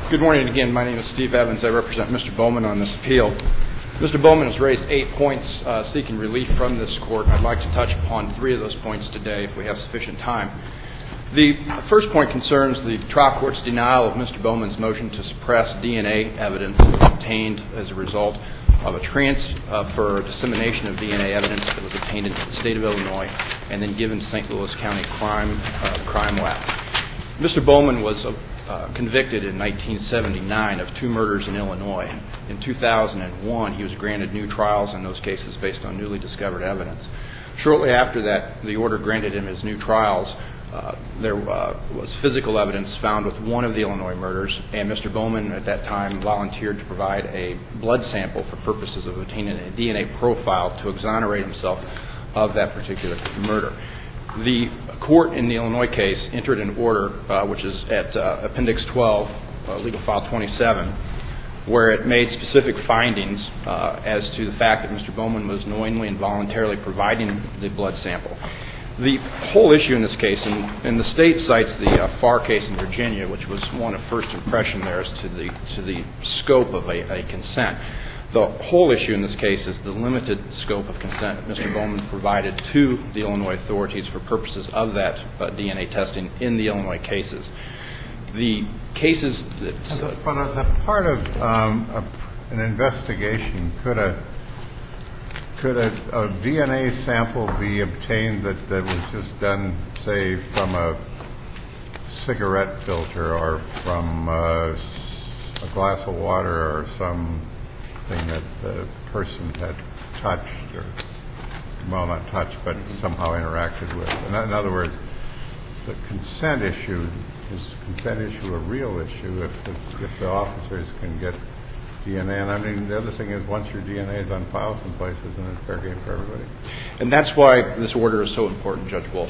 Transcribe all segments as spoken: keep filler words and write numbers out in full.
Good morning again. My name is Steve Evans. I represent Mister Bowman on this appeal. Mister Bowman has raised eight points uh, seeking relief from this court. I'd like to touch upon three of those points today if we have sufficient time. The first point concerns the trial court's denial of Mister Bowman's motion to suppress D N A evidence that was obtained as a result of a transfer dissemination of D N A evidence that was obtained in the state of Illinois and then given to Saint Louis County Crime uh, Crime Lab. Mister Bowman was uh, uh, convicted in nineteen seventy-nine of two murders in Illinois. In two thousand one, he was granted new trials in those cases based on newly discovered evidence. Shortly after that, the order granted him his new trials. Uh, there uh, was physical evidence found with one of the Illinois murders, and Mister Bowman at that time volunteered to provide a blood sample for purposes of obtaining a D N A profile to exonerate himself of that particular murder. The court in the Illinois case entered an order, uh, which is at uh, Appendix twelve, uh, Legal File twenty-seven, where it made specific findings uh, as to the fact that Mister Bowman was knowingly and voluntarily providing the blood sample. The whole issue in this case, and, and the state cites the uh, Farr case in Virginia, which was one of first impression there as to the to the scope of a, a consent. The whole issue in this case is the limited scope of consent that Mister Bowman provided to the Illinois authorities for purposes of that uh, D N A testing in the Illinois cases. The cases that... Uh, but as a part of um, a, an investigation, could a could a, a D N A sample be obtained that, that was just done, say, from a cigarette filter or from uh, a glass of water or some thing that the person had touched or, well, not touched, but mm-hmm. somehow interacted with? In, in other words, the consent issue, is consent issue a real issue if, if, if the officers can get D N A? And I mean, the other thing is, once your D N A is on file someplace, isn't it fair game for everybody? And that's why this order is so important, Judge Wolf.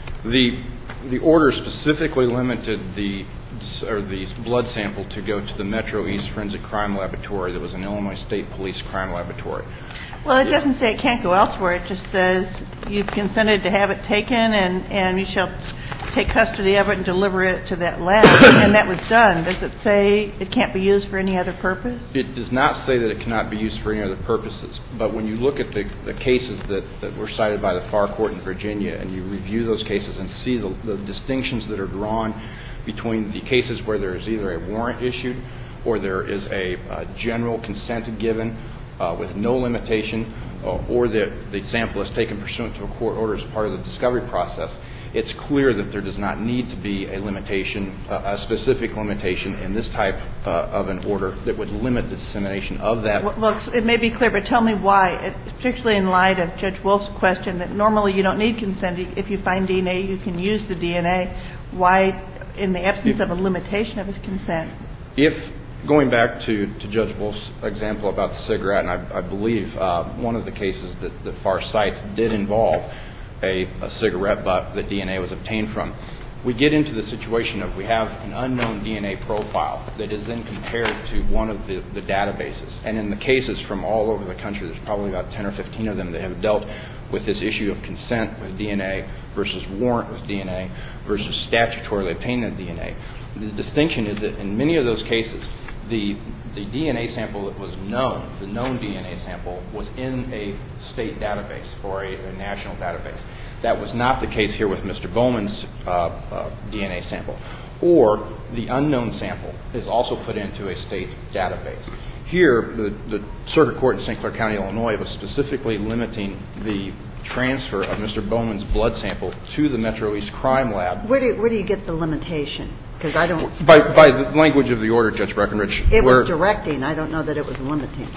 The the order specifically limited the or the blood sample to go to the Metro East Forensic Crime Laboratory that was an Illinois State Police crime laboratory. Well, it doesn't say it can't go elsewhere. It just says you've consented to have it taken, and, and you shall take custody of it and deliver it to that lab, and that was done. Does it say it can't be used for any other purpose? It does not say that it cannot be used for any other purposes. But when you look at the, the cases that, that were cited by the Farr Court in Virginia, and you review those cases and see the, the distinctions that are drawn between the cases where there is either a warrant issued or there is a uh, general consent given uh, with no limitation, uh, or the, the sample is taken pursuant to a court order as part of the discovery process, it's clear that there does not need to be a limitation, uh, a specific limitation in this type uh, of an order that would limit the dissemination of that. Well, look, it may be clear, but tell me why, it, particularly in light of Judge Wolf's question that normally you don't need consent. If you find D N A, you can use the D N A. Why, in the absence of a limitation of his consent? If, going back to, to Judge Wolf's example about the cigarette, and I, I believe uh, one of the cases that, that Farr cites did involve A, a cigarette butt that D N A was obtained from. We get into the situation of we have an unknown D N A profile that is then compared to one of the, the databases. And in the cases from all over the country, there's probably about ten or fifteen of them that have dealt with this issue of consent with D N A versus warrant with D N A versus statutorily obtained D N A. The distinction is that in many of those cases, the the D N A sample that was known, the known D N A sample, was in a state database or a, a national database. That was not the case here with Mister Bowman's uh, uh, D N A sample. Or the unknown sample is also put into a state database. Here, the, the Circuit Court in Saint Clair County, Illinois, was specifically limiting the transfer of Mister Bowman's blood sample to the Metro East Crime Lab. Where do, where do you get the limitation? Because I don't... By, by the language of the order, Judge Breckenridge. It was directing. I don't know that it was limiting.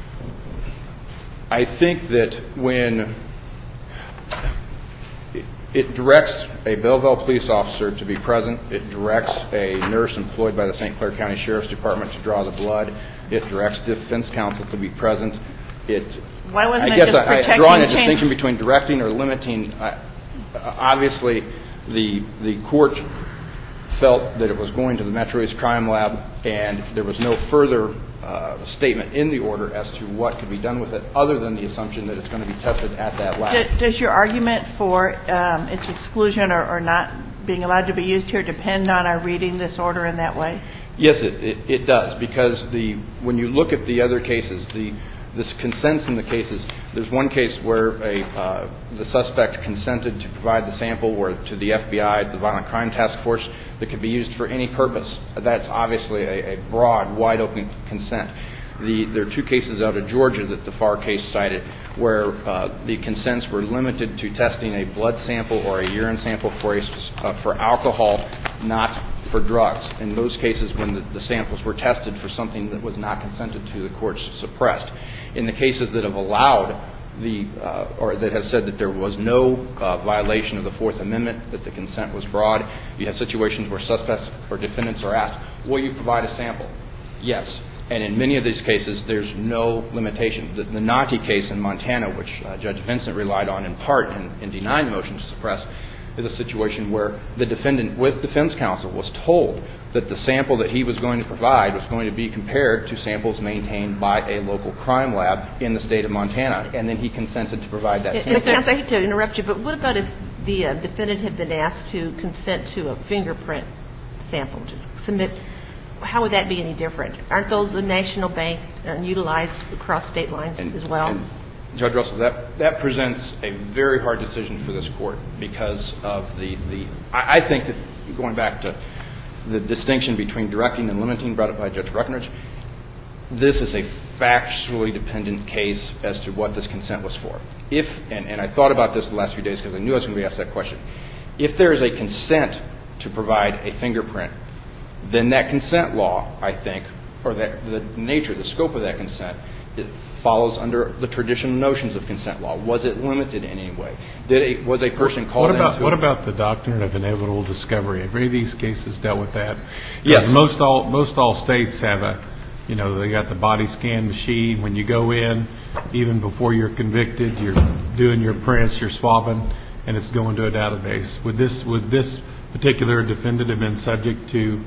I think that when it, it directs a Belleville police officer to be present, it directs a nurse employed by the Saint Clair County Sheriff's Department to draw the blood, it directs defense counsel to be present. It, Why wasn't I it guess just I, protecting I, drawing a change? distinction between directing or limiting, uh, obviously the the court felt that it was going to the Metro East Crime Lab, and there was no further uh, statement in the order as to what could be done with it, other than the assumption that it's going to be tested at that lab. Does your argument for um, its exclusion or, or not being allowed to be used here depend on our reading this order in that way? Yes, it, it, it does, because the when you look at the other cases, the this consents in the cases, there's one case where a uh, the suspect consented to provide the sample or to the F B I, the Violent Crime Task Force, that could be used for any purpose. That's obviously a, a broad, wide-open consent. The, there are two cases out of Georgia that the Farr case cited where uh, the consents were limited to testing a blood sample or a urine sample for, a, uh, for alcohol, not for drugs. In those cases, when the, the samples were tested for something that was not consented to, the courts suppressed. In the cases that have allowed the uh, or that have said that there was no uh, violation of the Fourth Amendment, that the consent was broad, you have situations where suspects or defendants are asked, will you provide a sample? Yes. And in many of these cases, there's no limitation. The, the Nati case in Montana, which uh, Judge Vincent relied on in part in, in denying the motion to suppress, is a situation where the defendant with defense counsel was told that the sample that he was going to provide was going to be compared to samples maintained by a local crime lab in the state of Montana, and then he consented to provide that sample. Counsel, I hate to interrupt you, but what about if the uh, defendant had been asked to consent to a fingerprint sample to submit? How would that be any different? Aren't those a national bank and utilized across state lines and, as well? And Judge Russell, that, that presents a very hard decision for this court because of the, the I, I think that going back to the distinction between directing and limiting brought up by Judge Breckenridge, this is a factually dependent case as to what this consent was for. If, and, and I thought about this the last few days because I knew I was going to be asked that question. If there is a consent to provide a fingerprint, then that consent law, I think, or that the nature, the scope of that consent, it follows under the traditional notions of consent law. Was it limited in any way? Did a, was a person called what about, into... What about the doctrine of inevitable discovery? Have any of these cases dealt with that? Yes. Most all, most all states have a, you know, they got the body scan machine. When you go in, even before you're convicted, you're doing your prints, you're swabbing, and it's going to a database. Would this, would this particular defendant have been subject to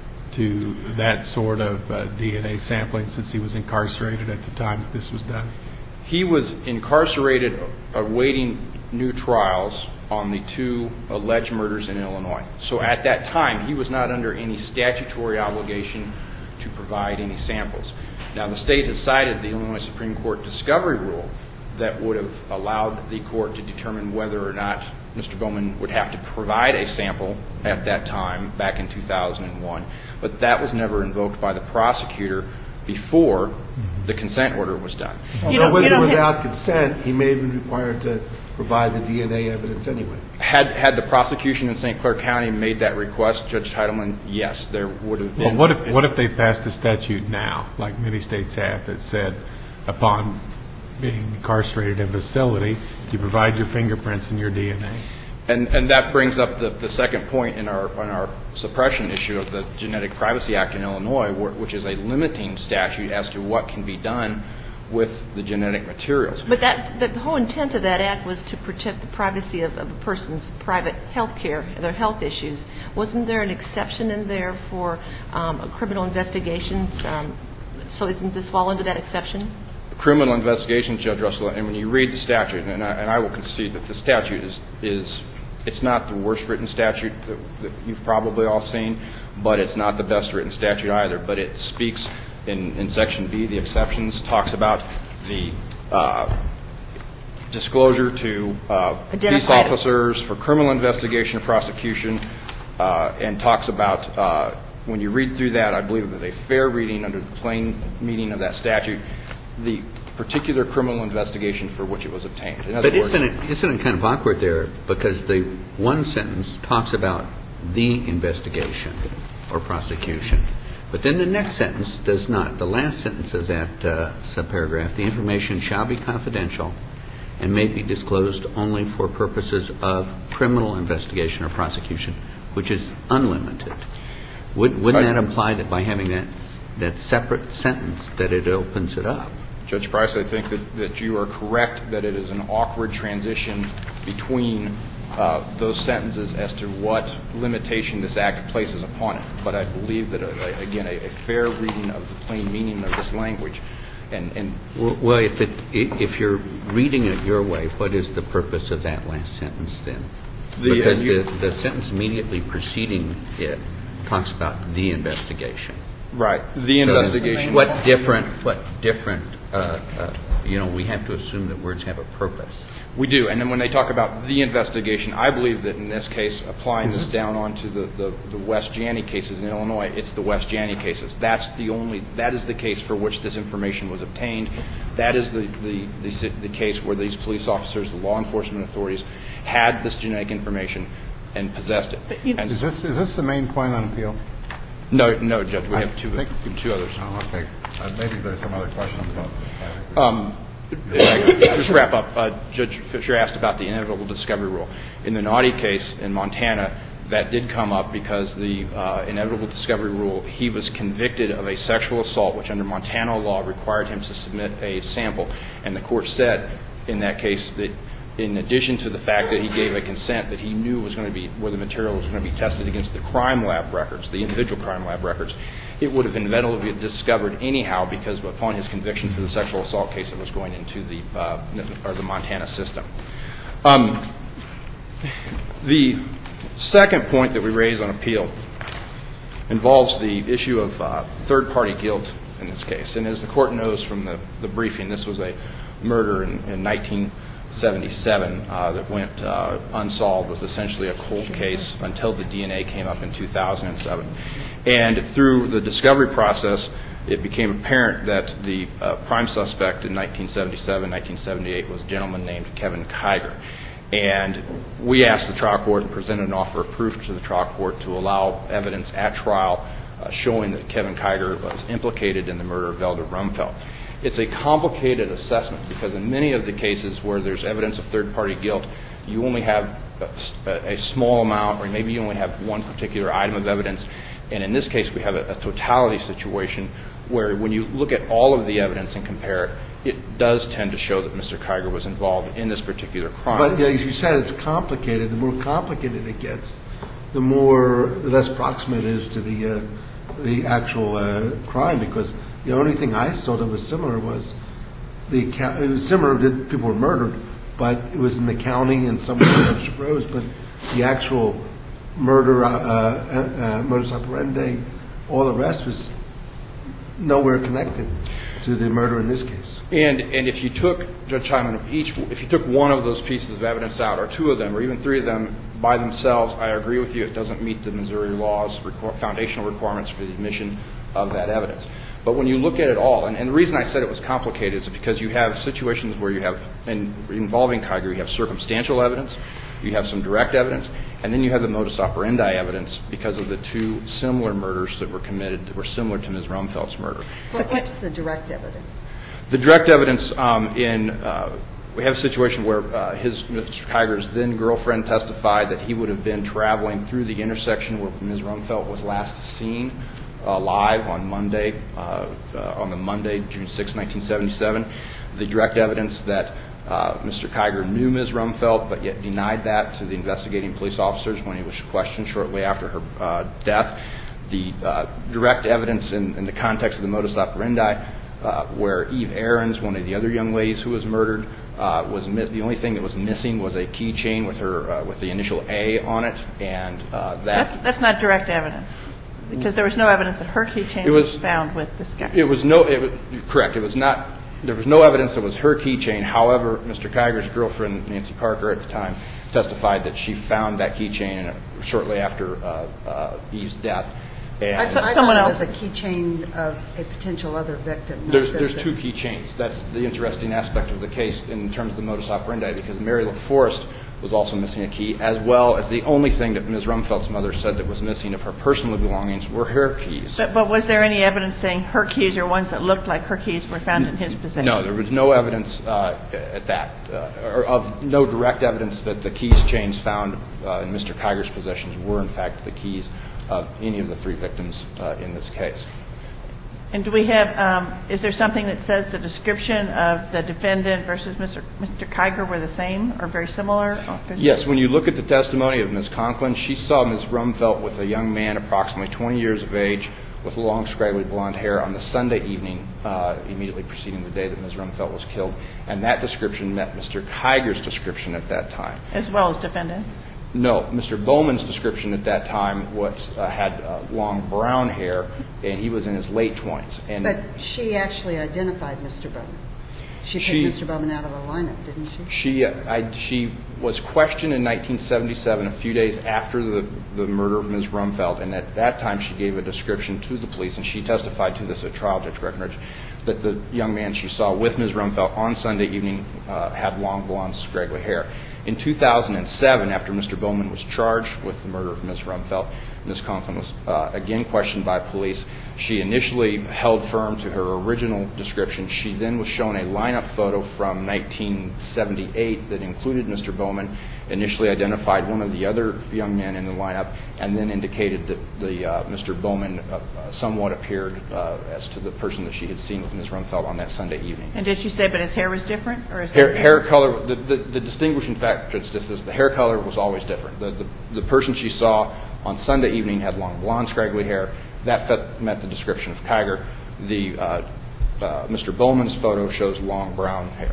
to that sort of uh, D N A sampling since he was incarcerated at the time that this was done? He was incarcerated awaiting new trials on the two alleged murders in Illinois. So at that time, he was not under any statutory obligation to provide any samples. Now, the state has cited the Illinois Supreme Court discovery rule that would have allowed the court to determine whether or not Mister Bowman would have to provide a sample at that time back in two thousand one. But that was never invoked by the prosecutor before the consent order was done. Although You don't- with you or don't without have- consent, he may have been required to provide the D N A evidence anyway. Had had the prosecution in Saint Clair County made that request, Judge Teitelman, yes, there would have been. Well, what if what if they passed a statute now, like many states have, that said upon being incarcerated in a facility, you provide your fingerprints and your D N A? And, and that brings up the, the second point in our in our suppression issue of the Genetic Privacy Act in Illinois, where, which is a limiting statute as to what can be done with the genetic materials. But that the whole intent of that act was to protect the privacy of, of a person's private health care, their health issues. Wasn't there an exception in there for um, criminal investigations? Um, so isn't this fall into that exception? Criminal investigations, Judge Russell, and when you read the statute, and I, and I will concede that the statute is, is it's not the worst written statute that, that you've probably all seen, but it's not the best written statute either. But it speaks in, in Section B, the exceptions, talks about the uh, disclosure to uh, police officers for criminal investigation or prosecution, uh, and talks about uh, when you read through that, I believe that a fair reading under the plain meaning of that statute, the particular criminal investigation for which it was obtained. In other but words, isn't it, isn't it kind of awkward there, because the one sentence talks about the investigation or prosecution, but then the next sentence does not. The last sentence of that uh, subparagraph, the information shall be confidential and may be disclosed only for purposes of criminal investigation or prosecution, which is unlimited. Would, wouldn't I, that imply that by having that that separate sentence that it opens it up? Judge Price, I think that, that you are correct that it is an awkward transition between uh, those sentences as to what limitation this Act places upon it. But I believe that, a, again, a, a fair reading of the plain meaning of this language. And, and well, if, it, if you're reading it your way, what is the purpose of that last sentence then? The, because you, the, the sentence immediately preceding it talks about the investigation. Right. The So investigation. What different, what different, uh, uh, you know, we have to assume that words have a purpose. We do. And then when they talk about the investigation, I believe that in this case, applying this down onto the, the, the West Janney cases in Illinois, it's the West Janney cases. That's the only, that is the case for which this information was obtained. That is the, the, the, the case where these police officers, the law enforcement authorities, had this genetic information and possessed it. And Is this, is this the main point on appeal? No, no, Judge. We I have two, think- two others. Oh, okay. Uh, maybe there's some other questions about this. Um, just to wrap up, uh, Judge Fisher asked about the inevitable discovery rule. In the Naughty case in Montana, that did come up because the uh, inevitable discovery rule, he was convicted of a sexual assault, which under Montana law required him to submit a sample. And the court said in that case that in addition to the fact that he gave a consent that he knew was going to be where the material was going to be tested against the crime lab records, the individual crime lab records, it would have inevitably been discovered anyhow because upon his conviction for the sexual assault case, it was going into the uh, or the Montana system. Um, the second point that we raise on appeal involves the issue of uh, third-party guilt in this case. And as the court knows from the, the briefing, this was a murder in, in nineteen seventy-seven uh, that went uh, unsolved, was essentially a cold case until the D N A came up in two thousand seven. And through the discovery process, it became apparent that the uh, prime suspect in nineteen seventy-seven, nineteen seventy-eight was a gentleman named Kevin Kiger. And we asked the trial court and presented an offer of proof to the trial court to allow evidence at trial uh, showing that Kevin Kiger was implicated in the murder of Velda Rumfeld. It's a complicated assessment because in many of the cases where there's evidence of third-party guilt, you only have a, a small amount or maybe you only have one particular item of evidence. And in this case, we have a, a totality situation where when you look at all of the evidence and compare it, it does tend to show that Mister Kiger was involved in this particular crime. But yeah, as you said, it's complicated. The more complicated it gets, the more, the less proximate it is to the, uh, the actual uh, crime because the only thing I saw that was similar was the it was similar that people were murdered, but it was in the county and somewhere in Rose. But the actual murder, uh, uh, uh, modus operandi, all the rest was nowhere connected to the murder in this case. And and if you took Judge Hyman, each if you took one of those pieces of evidence out, or two of them, or even three of them by themselves, I agree with you. It doesn't meet the Missouri law's requ- foundational requirements for the admission of that evidence. But when you look at it all, and, and the reason I said it was complicated is because you have situations where you have, in, involving Kiger, you have circumstantial evidence, you have some direct evidence, and then you have the modus operandi evidence because of the two similar murders that were committed that were similar to Miz Rumfeld's murder. So what's the direct evidence? The direct evidence um, in uh, we have a situation where uh, his Mister Kiger's then girlfriend testified that he would have been traveling through the intersection where Miz Rumfeld was last seen uh, live on Monday, uh, uh, on the Monday, June sixth, nineteen seventy-seven. The direct evidence that uh, Mister Kiger knew Miz Rumfeld, but yet denied that to the investigating police officers when he was questioned shortly after her uh, death. The uh, direct evidence in, in the context of the modus operandi, uh, where Eve Ahrens, one of the other young ladies who was murdered, uh, was mi- the only thing that was missing was a keychain with her uh, with the initial A on it, and uh, that That's, that's not direct evidence, because there was no evidence that her keychain It was, was- found with this guy. It was no, it was, correct. It was not, there was no evidence that it was her keychain. However, Mister Kiger's girlfriend, Nancy Parker, at the time, testified that she found that keychain shortly after uh, uh, Eve's death. I And thought Someone it was else. a keychain of a potential other victim. not there's, this there's two victim. keychains. That's the interesting aspect of the case in terms of the modus operandi, because Mary LaForest was also missing a key, as well as the only thing that Miz Rumfeld's mother said that was missing of her personal belongings were her keys. But, but was there any evidence saying her keys or ones that looked like her keys were found in his possession? No, there was no evidence uh, at that, uh, or of no direct evidence that the keys chains found uh, in Mister Kiger's possessions were in fact the keys of any of the three victims uh, in this case. And do we have, um, is there something that says the description of the defendant versus Mister Mister Kiger were the same or very similar? Yes, when you look at the testimony of Miz Conklin, she saw Miz Rumfeld with a young man approximately twenty years of age with long, scraggly blonde hair on the Sunday evening uh, immediately preceding the day that Miz Rumfeld was killed. And that description met Mister Kiger's description at that time. As well as defendant? No, Mister Bowman's description at that time was uh, had uh, long brown hair, and he was in his late twenties. And but she actually identified Mister Bowman. She took she, Mister Bowman out of the lineup, didn't she? She uh, I, she was questioned in nineteen seventy-seven, a few days after the, the murder of Miz Rumfeld, and at that time she gave a description to the police, and she testified to this at trial, Judge Breckenridge, that the young man she saw with Miz Rumfeld on Sunday evening uh, had long blonde scraggly hair. In two thousand seven, after Mister Bowman was charged with the murder of Miz Rumfeld, Miz Conklin was uh, again questioned by police. She initially held firm to her original description. She then was shown a lineup photo from nineteen seventy-eight that included Mister Bowman, initially identified one of the other young men in the lineup, and then indicated that the uh, Mister Bowman uh, somewhat appeared uh, as to the person that she had seen with Miz Rumfeld on that Sunday evening. And did she say, but his hair was different? Or is hair, that hair color, the, the, the distinguishing factor is just this, the hair color was always different. The, the, the person she saw on Sunday evening had long blonde scraggly hair. That fit, met the description of Kiger. The uh, uh, Mister Bowman's photo shows long brown hair.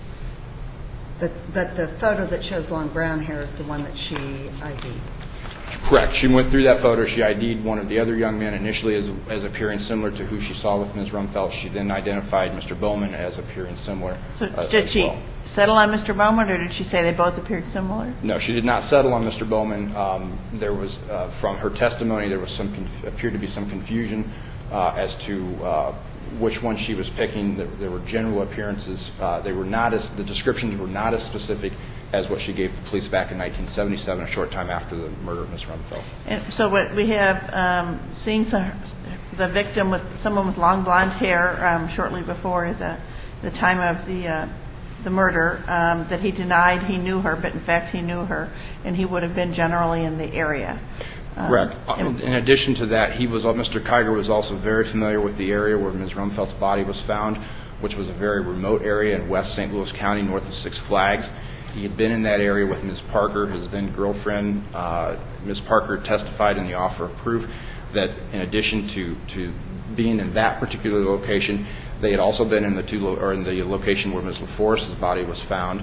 But, but the photo that shows long brown hair is the one that she I D'd. Correct. She went through that photo. She I D'd one of the other young men initially as, as appearing similar to who she saw with Miz Rumfeld. She then identified Mister Bowman as appearing similar. So uh, did as she well. settle on Mister Bowman, or did she say they both appeared similar? No, she did not settle on Mister Bowman. Um, there was, uh, from her testimony, there was some conf- appeared to be some confusion uh, as to uh, which one she was picking. There, there were general appearances. Uh, they were not as the descriptions were not as specific as what she gave the police back in nineteen seventy-seven, a short time after the murder of Miz Rumfeld. And so what we have um, seen some, the victim with someone with long blonde hair um, shortly before the the time of the uh, the murder, um, that he denied he knew her, but in fact he knew her, and he would have been generally in the area. Um, Correct. In, in addition to that, he was Mister Kiger was also very familiar with the area where Miz Rumfeld's body was found, which was a very remote area in West Saint Louis County, north of Six Flags. He had been in that area with Miz Parker, his then girlfriend. Uh, Miz Parker testified in the offer of proof that in addition to, to being in that particular location, they had also been in the two lo- or in the location where Miz LaForest's body was found.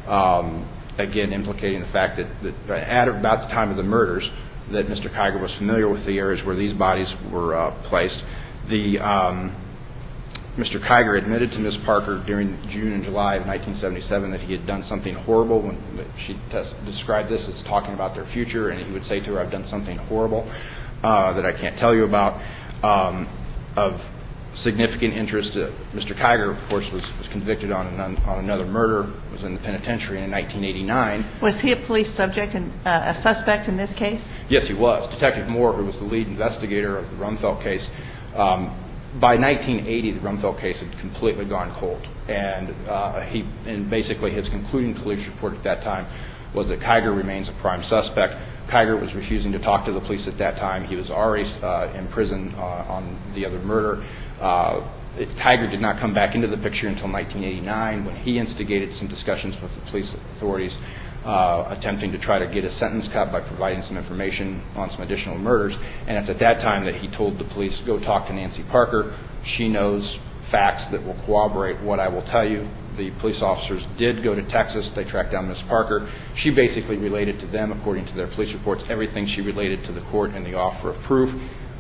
Um, again, implicating the fact that, that at about the time of the murders, that Mister Kiger was familiar with the areas where these bodies were uh, placed. The um, Mister Kiger admitted to Miz Parker during June and July of nineteen seventy-seven that he had done something horrible. When she test, described this as talking about their future, and he would say to her, "I've done something horrible uh, that I can't tell you about." Um, of significant interest, uh, Mister Kiger, of course, was, was convicted on, an, on another murder, was in the penitentiary in nineteen eighty-nine. Was he a police subject and uh, a suspect in this case? Yes, he was. Detective Moore, who was the lead investigator of the Rumfeld case, um, by nineteen eighty, the Rumfeld case had completely gone cold, and uh, he, and basically his concluding police report at that time was that Kiger remains a prime suspect. Kiger was refusing to talk to the police at that time. He was already uh, in prison uh, on the other murder. Uh, it, Kiger did not come back into the picture until nineteen eighty-nine, when he instigated some discussions with the police authorities, uh, attempting to try to get a sentence cut by providing some information on some additional murders. And it's at that time that he told the police, "Go talk to Nancy Parker. She knows facts that will corroborate what I will tell you." The police officers did go to Texas. They tracked down Miz Parker. She basically related to them, according to their police reports, everything she related to the court in the offer of proof.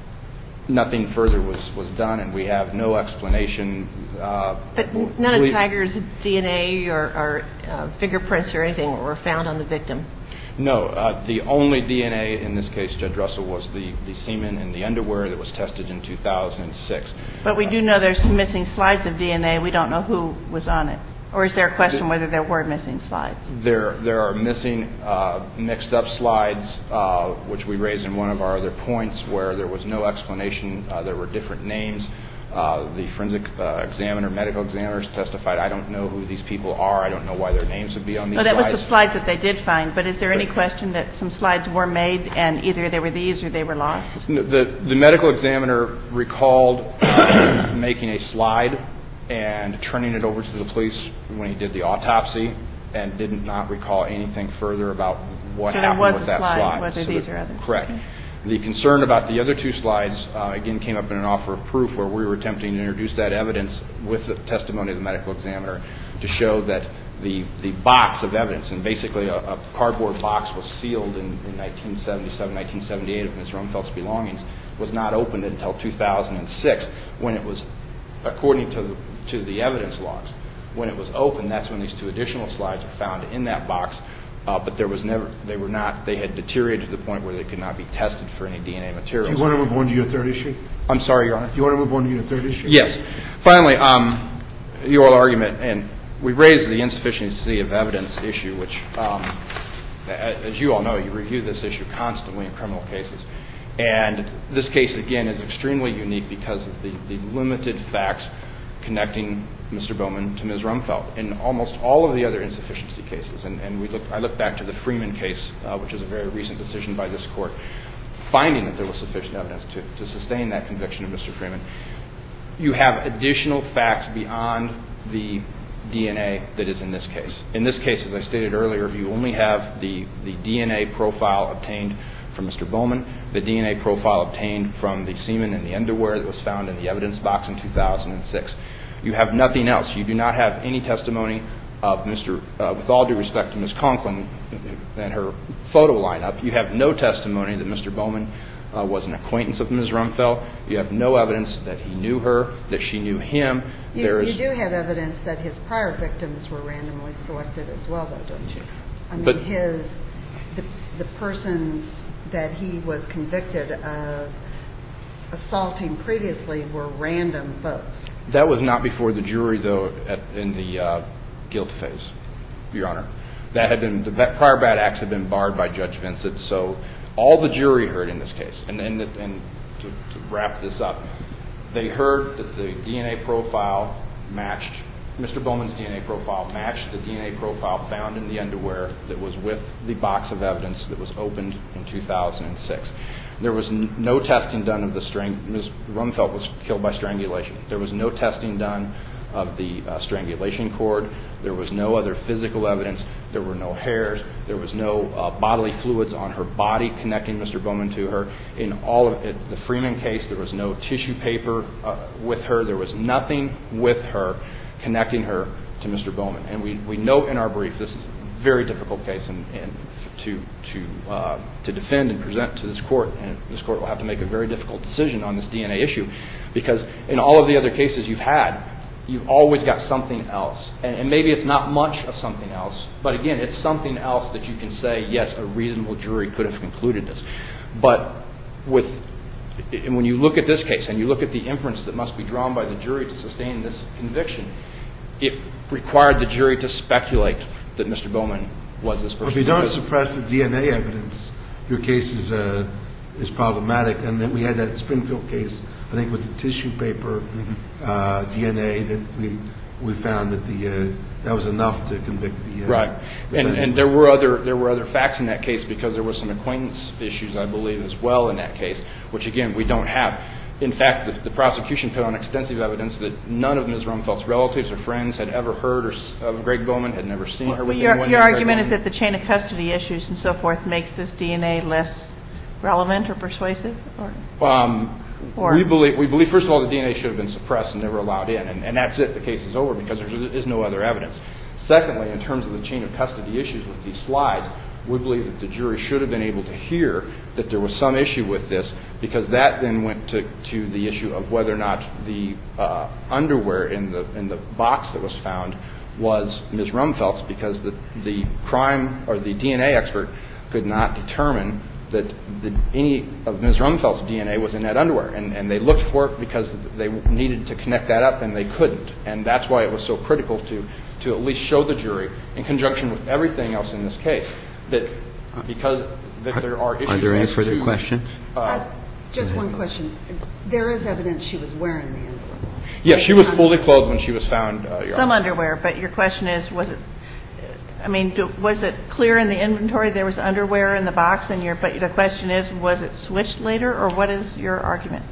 Nothing further was, was done, and we have no explanation. Uh, but none of Kiger's D N A or, or uh, fingerprints or anything were found on the victim? No. Uh, the only D N A in this case, Judge Russell, was the, the semen in the underwear that was tested in two thousand six. But we do know there's some missing slides of D N A. We don't know who was on it. Or is there a question whether there were missing slides? There there are missing uh, mixed up slides, uh, which we raised in one of our other points, where there was no explanation. Uh, there were different names. Uh, the forensic uh, examiner, medical examiners testified, "I don't know who these people are. I don't know why their names would be on these slides." Well, that slides. was the slides that they did find. But is there any question that some slides were made and either they were these or they were lost? No, the, the medical examiner recalled uh, making a slide and turning it over to the police when he did the autopsy, and did not recall anything further about what so happened was with a that slide, slide. Whether so these that, or others. Correct. Okay. The concern about the other two slides, uh, again, came up in an offer of proof where we were attempting to introduce that evidence with the testimony of the medical examiner to show that the the box of evidence, and basically a, a cardboard box was sealed in, in nineteen seventy-seven, nineteen seventy-eight of Miz Rumfeld's belongings, was not opened until two thousand six, when it was, according to the, to the evidence logs, when it was opened, that's when these two additional slides were found in that box. Uh, but there was never, they were not, they had deteriorated to the point where they could not be tested for any D N A materials. Do you want to move on to your third issue? I'm sorry, Your Honor. Do you want to move on to your third issue? Yes. Finally, um, the oral argument, and we raised the insufficiency of evidence issue, which, um, as you all know, you review this issue constantly in criminal cases. And this case, again, is extremely unique because of the, the limited facts connecting Mister Bowman to Miz Rumfeld. In almost all of the other insufficiency cases, and, and we look, I look back to the Freeman case, uh, which is a very recent decision by this court, finding that there was sufficient evidence to, to sustain that conviction of Mister Freeman, you have additional facts beyond the D N A that is in this case. In this case, as I stated earlier, you only have the, the D N A profile obtained from Mister Bowman, the D N A profile obtained from the semen in the underwear that was found in the evidence box in two thousand six. You have nothing else. You do not have any testimony of Mister Uh, with all due respect to Miz Conklin and her photo lineup, you have no testimony that Mister Bowman uh, was an acquaintance of Miz Rumfeld. You have no evidence that he knew her, that she knew him. You, there you is, do have evidence that his prior victims were randomly selected as well, though, don't you? I mean, But- his the, the persons that he was convicted of assaulting previously were random folks. That was not before the jury, though, at, in the uh, guilt phase, Your Honor. That had been, the prior bad acts had been barred by Judge Vincent, so all the jury heard in this case, and, and, and to, to wrap this up, they heard that the D N A profile matched, Mister Bowman's D N A profile matched the D N A profile found in the underwear that was with the box of evidence that was opened in two thousand six. There was n- no testing done of the strang. Miz Rumfeld was killed by strangulation. There was no testing done of the uh, strangulation cord. There was no other physical evidence. There were no hairs. There was no uh, bodily fluids on her body connecting Mister Bowman to her. In all of it, the Freeman case, there was no tissue paper uh, with her. There was nothing with her connecting her to Mister Bowman. And we, we note in our brief, this is a very difficult case and, and to to uh, to defend and present to this court, and this court will have to make a very difficult decision on this D N A issue, because in all of the other cases you've had, you've always got something else. And, and maybe it's not much of something else, but again, it's something else that you can say, yes, a reasonable jury could have concluded this. But with and when you look at this case and you look at the inference that must be drawn by the jury to sustain this conviction, it required the jury to speculate that Mister Bowman was this person. If you don't suppress the D N A evidence, your case is uh, is problematic. And then we had that Springfield case, I think, with the tissue paper mm-hmm. uh, D N A that we we found that the uh, that was enough to convict the uh, right. And and there were other there were other facts in that case, because there were some acquaintance issues, I believe, as well in that case, which again we don't have. In fact, the, the prosecution put on extensive evidence that none of Miz Rumfeld's relatives or friends had ever heard or, of Greg Bowman, had never seen her. Well, your your argument is that the chain of custody issues and so forth makes this D N A less relevant or persuasive? Or, um, or we believe, we believe, first of all, the D N A should have been suppressed and never allowed in, and, and that's it. The case is over because there is no other evidence. Secondly, in terms of the chain of custody issues with these slides, we believe that the jury should have been able to hear that there was some issue with this, because that then went to, to the issue of whether or not the uh, underwear in the in the box that was found was Miz Rumfeld's, because the the crime or the D N A expert could not determine that the, any of Miz Rumfeld's D N A was in that underwear, and, and they looked for it because they needed to connect that up, and they couldn't, and that's why it was so critical to to at least show the jury, in conjunction with everything else in this case, that because that there are issues. Are there any as further to, questions? Uh, Uh, just one question. There is evidence she was wearing the underwear. yes, she was fully clothed when she was found. Uh, Your some Honor. underwear, but your question is, was it? I mean, do, was it clear in the inventory there was underwear in the box? And your, but the question is, was it switched later, or what is your argument?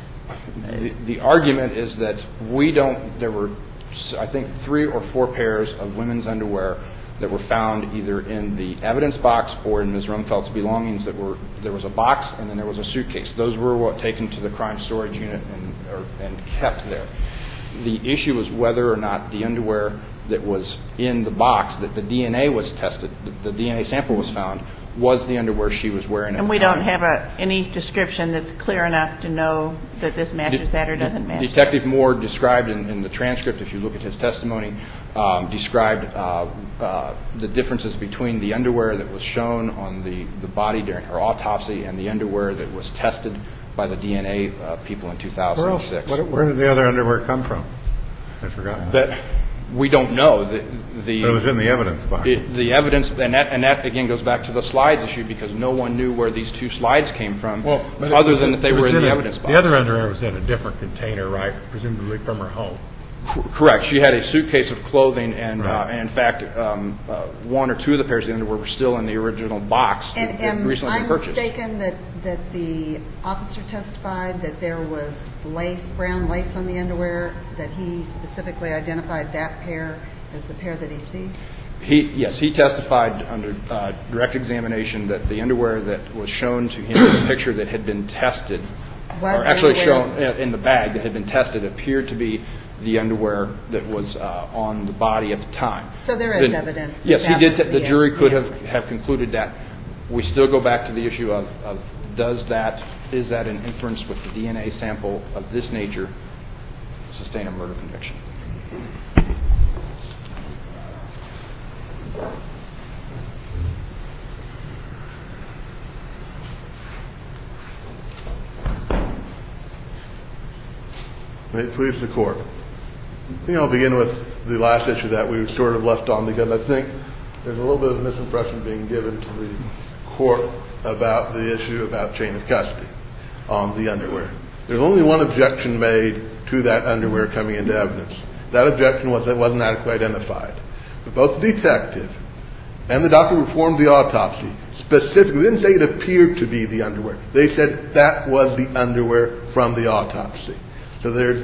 The, the argument is that we don't. There were, I think, three or four pairs of women's underwear that were found either in the evidence box or in Miz Rumfeld's belongings. That were there was a box and then there was a suitcase. Those were what taken to the crime storage unit and or, and kept there. The issue was whether or not the underwear that was in the box, that the D N A was tested, the, the D N A sample was found, was the underwear she was wearing at And the we time. don't have a, any description that's clear enough to know that this matches that or doesn't match. Detective Moore described in, in the transcript, if you look at his testimony, um, described uh, uh, the differences between the underwear that was shown on the, the body during her autopsy and the underwear that was tested by the D N A uh, people in two thousand six. Where, else, where did the other underwear come from? I forgot. That we don't know. The, the but it was in the evidence box. It, the evidence, and that, and that again goes back to the slides issue, because no one knew where these two slides came from, Well, but other was, than that they were in the a, evidence box. The other underwear was in a different container, right? Presumably from her home. Correct. She had a suitcase of clothing, and, right. uh, and in fact, um, uh, one or two of the pairs of underwear were still in the original box And, that, that and recently I'm been purchased. mistaken that, that the officer testified that there was lace, brown lace on the underwear, that he specifically identified that pair as the pair that he sees? He, yes, he testified under uh, direct examination that the underwear that was shown to him in the picture that had been tested, Was or actually underwear- shown in the bag that had been tested, appeared to be the underwear that was uh, on the body at the time. So there is The- evidence that Yes, he that did. was T- the- the jury could yeah. have, have concluded that. We still go back to the issue of, of does that, is that an inference with the D N A sample of this nature to sustain a murder conviction? May it please the court. I think I'll begin with the last issue that we sort of left on, because I think there's a little bit of misimpression being given to the court about the issue about chain of custody on the underwear. There's only one objection made to that underwear coming into evidence. That objection was that it wasn't adequately identified. But both the detective and the doctor who performed the autopsy specifically didn't say it appeared to be the underwear. They said that was the underwear from the autopsy. So there's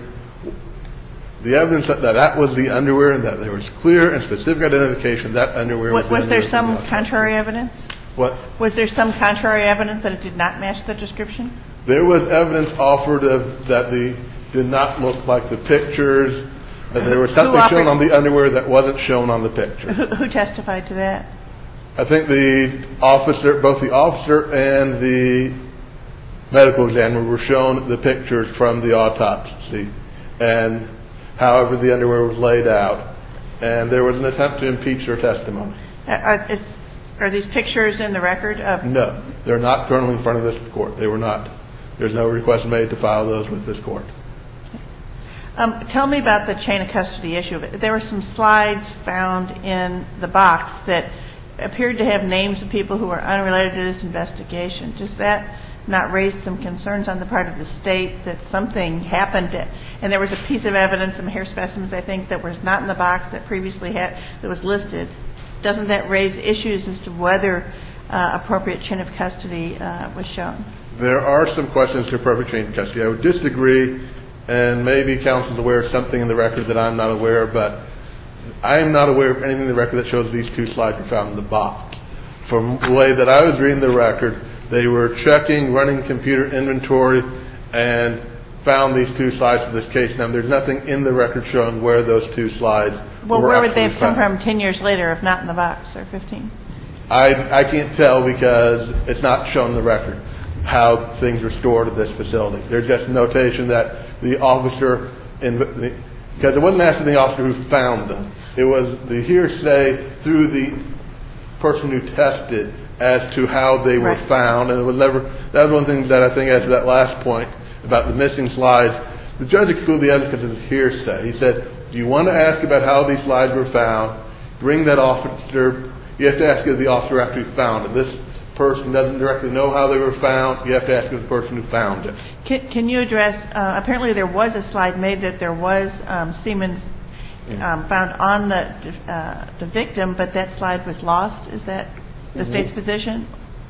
the evidence that that, that was the underwear, and that there was clear and specific identification that underwear was Was, the was there underwear from the some autopsy. contrary evidence? What? Was there some contrary evidence that it did not match the description? There was evidence offered of that the did not look like the pictures, that there was something offered- shown on the underwear that wasn't shown on the picture. Who, who testified to that? I think the officer, both the officer and the medical examiner were shown the pictures from the autopsy, and however the underwear was laid out, and there was an attempt to impeach their testimony. Uh, Are, is, are these pictures in the record of? No, they're not currently in front of this court. They were not. There's no request made to file those with this court. Um, tell me about the chain of custody issue. There were some slides found in the box that appeared to have names of people who were unrelated to this investigation. Does that not raise some concerns on the part of the state that something happened to, and there was a piece of evidence, some hair specimens, I think, that was not in the box that previously had, that was listed. Doesn't that raise issues as to whether uh, appropriate chain of custody uh, was shown? There are some questions to appropriate chain of custody. I would disagree, and maybe counsel's aware of something in the record that I'm not aware of, but I am not aware of anything in the record that shows these two slides were found in the box. From the way that I was reading the record, they were checking, running computer inventory, and found these two slides for this case. Now, there's nothing in the record showing where those two slides Well, were where would they actually have come found. from ten years later if not in the box, or fifteen? I, I can't tell because it's not shown in the record how things were stored at this facility. There's just notation that the officer, in the, because it wasn't asking the officer who found them. It was the hearsay through the person who tested as to how they were Right. found. And it was never, that was one thing that I think as to that last point about the missing slides. The judge excluded the evidence because it was hearsay. He said, do you want to ask about how these slides were found? Bring that officer. You have to ask if the officer actually found it. This person doesn't directly know how they were found. You have to ask the person who found it. Can, can you address, uh, apparently there was a slide made that there was um, semen um, found on the uh, the victim, but that slide was lost. Is that the state's position?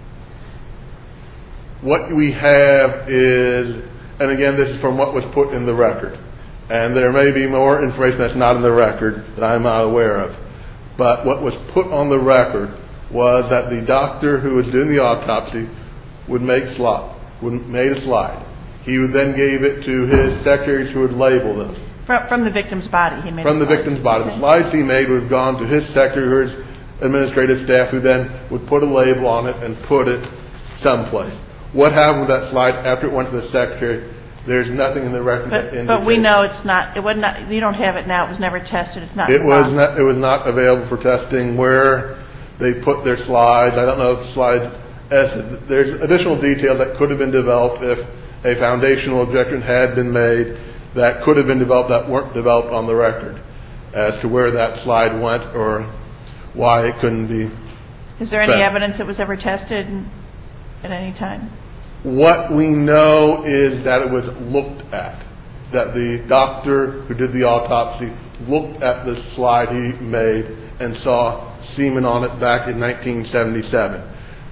What we have is, and again, this is from what was put in the record, and there may be more information that's not in the record that I'm not aware of, but what was put on the record was that the doctor who was doing the autopsy would make slide, would made a slide. He would then gave it to his secretaries who would label them. From, from the victim's body, he made From the a slide. victim's body. The Okay. slides he made would have gone to his secretary or his administrative staff, who then would put a label on it and put it someplace. What happened with that slide after it went to the secretary? There's nothing in the record that But, indicates. but we know it's not, it was not, you don't have it now, it was never tested, it's not in It the was box. not, it was not available for testing where they put their slides. I don't know if slides, as, there's additional detail that could have been developed if a foundational objection had been made that could have been developed that weren't developed on the record as to where that slide went or why it couldn't be. Is there any fed. evidence it was ever tested at any time? What we know is that it was looked at, that the doctor who did the autopsy looked at the slide he made and saw semen on it back in nineteen seventy-seven.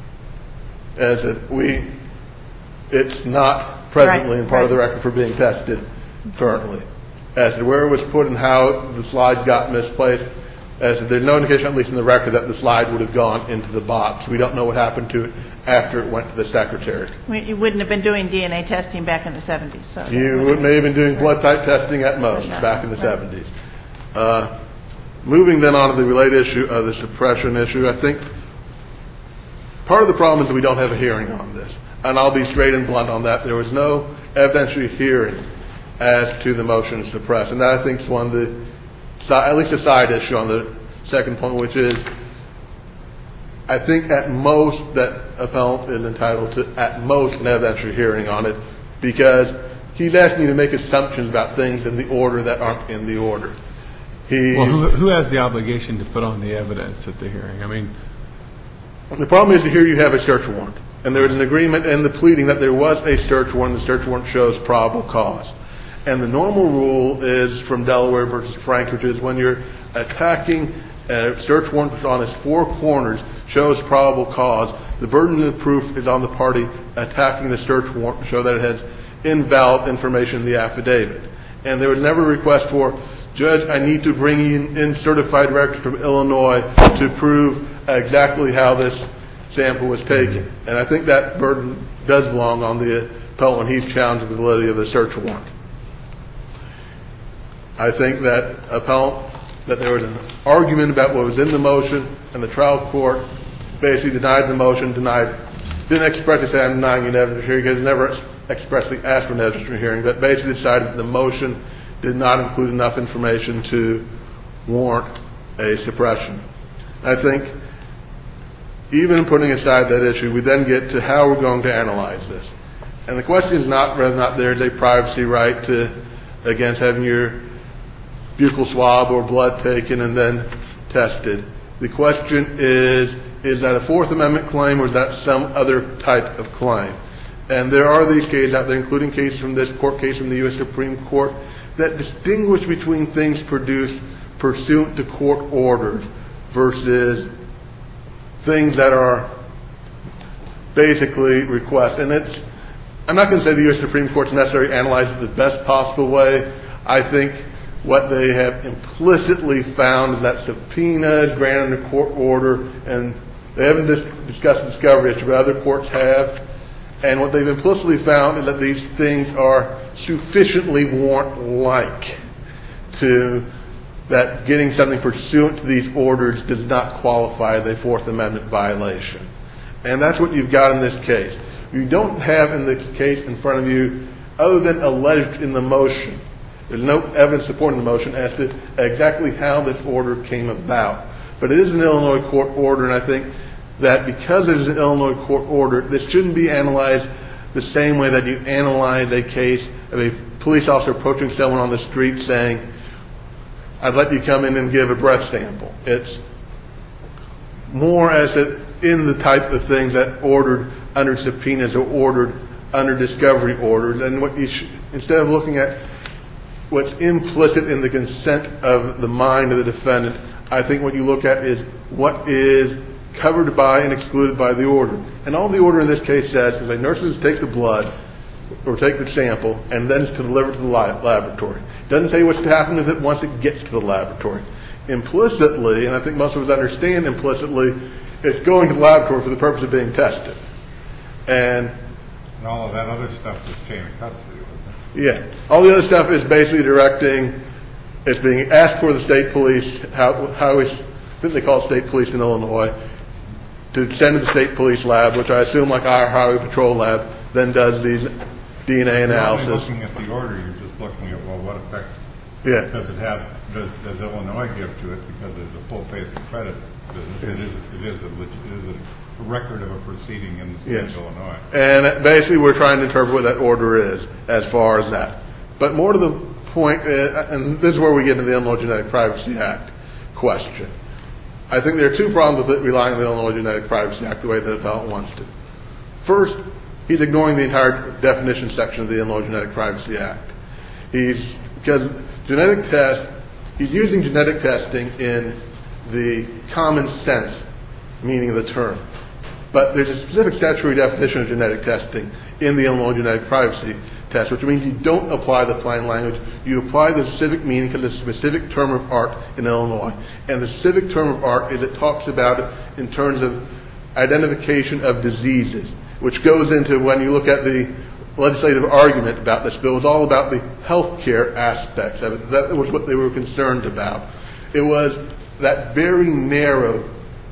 As it, we, it's not presently Right, in part of the right. record for being tested currently. As to where it was put and how the slides got misplaced, as to, there's no indication, at least in the record, that the slide would have gone into the box. We don't know what happened to it after it went to the secretary. I mean, you wouldn't have been doing D N A testing back in the seventies, so. that You wouldn't- may have been doing blood type testing at most Right. back in the Right. seventies. Uh, moving then on to the related issue of the suppression issue, I think part of the problem is that we don't have a hearing on this. And I'll be straight and blunt on that. There was no evidentiary hearing as to the motion to suppress. And that, I think, is one of the, at least a side issue on the second point, which is I think at most that appellant is entitled to at most an evidentiary hearing on it because he's asking you to make assumptions about things in the order that aren't in the order. He, Well, who, who has the obligation to put on the evidence at the hearing? I mean, the problem is to here you have a search warrant. And there is an agreement in the pleading that there was a search warrant. The search warrant shows probable cause. And the normal rule is from Delaware versus Frank, which is when you're attacking a search warrant which on its four corners shows probable cause, the burden of proof is on the party attacking the search warrant to show that it has invalid information in the affidavit. And there was never a request for, Judge, I need to bring in, in certified records from Illinois to prove exactly how this sample was taken. And I think that burden does belong on the appellant when he's challenging the validity of the search warrant. I think that appellant, that there was an argument about what was in the motion, and the trial court basically denied the motion, denied, didn't expressly say I'm denying an evidentiary hearing because it never expressly asked for an evidentiary hearing, but basically decided that the motion did not include enough information to warrant a suppression. I think even putting aside that issue, we then get to how we're going to analyze this. And the question is not whether or not there's a privacy right to, against having your buccal swab or blood taken and then tested. The question is, is that a Fourth Amendment claim or is that some other type of claim? And there are these cases out there, including cases from this court case from the U S Supreme Court, that distinguish between things produced pursuant to court orders versus things that are basically requests. And it's, I'm not going to say the U S Supreme Court's necessarily analyzed it the best possible way. I think what they have implicitly found is that subpoenas granted in a court order, and they haven't dis- discussed discovery issue, but other courts have. And what they've implicitly found is that these things are sufficiently warrant-like to that getting something pursuant to these orders does not qualify as a Fourth Amendment violation. And that's what you've got in this case. You don't have in this case in front of you, other than alleged in the motion, there's no evidence supporting the motion as to exactly how this order came about. But it is an Illinois court order, and I think that because it is an Illinois court order, this shouldn't be analyzed the same way that you analyze a case of a police officer approaching someone on the street saying, I'd let you come in and give a breath sample. It's more as a, in the type of things that ordered under subpoenas or ordered under discovery orders. And what you should, instead of looking at what's implicit in the consent of the mind of the defendant, I think what you look at is what is covered by and excluded by the order. And all the order in this case says is that nurses take the blood or take the sample and then it's to deliver to the laboratory. It doesn't say what's to happen with it once it gets to the laboratory. Implicitly, and I think most of us understand implicitly, it's going to the laboratory for the purpose of being tested. And, and all of that other stuff was chain of custody, wasn't it? Yeah. All the other stuff is basically directing It's being asked for the state police, how, how is, I think they call it state police in Illinois, to send to the state police lab, which I assume like our highway patrol lab, then does these D N A analysis. You're only looking at the order, you're just looking at, well, what effect yeah. does it have, does, does Illinois give to it, because it's a full faith and credit business. It is, it is, a, it is a record of a proceeding in the state yes. of Illinois. And basically we're trying to interpret what that order is as far as that. But more to the point, uh, and this is where we get into the Illinois Genetic Privacy Act question. I think there are two problems with it relying on the Illinois Genetic Privacy Act the way that the appellant wants to. First, he's ignoring the entire definition section of the Illinois Genetic Privacy Act. He's, because genetic test, he's using genetic testing in the common sense meaning of the term. But there's a specific statutory definition of genetic testing in the Illinois Genetic Privacy Test, which means you don't apply the plain language. You apply the specific meaning because it's a specific term of art in Illinois. And the specific term of art is it talks about it in terms of identification of diseases, which goes into when you look at the legislative argument about this bill, it's all about the health care aspects of it. That was what they were concerned about. It was that very narrow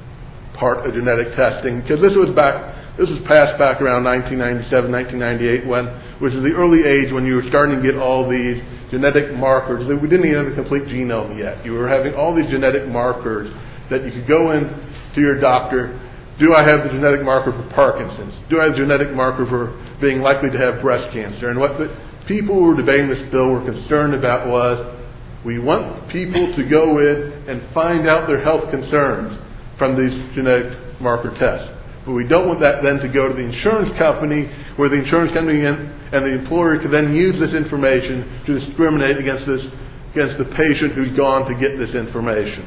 part of genetic testing, because this was back, this was passed back around nineteen ninety-seven, nineteen ninety-eight, when, which is the early age when you were starting to get all these genetic markers. We didn't even have the complete genome yet. You were having all these genetic markers that you could go in to your doctor. Do I have the genetic marker for Parkinson's? Do I have the genetic marker for being likely to have breast cancer? And what the people who were debating this bill were concerned about was, we want people to go in and find out their health concerns from these genetic marker tests. But we don't want that then to go to the insurance company, where the insurance company and, and the employer can then use this information to discriminate against this, against the patient who's gone to get this information.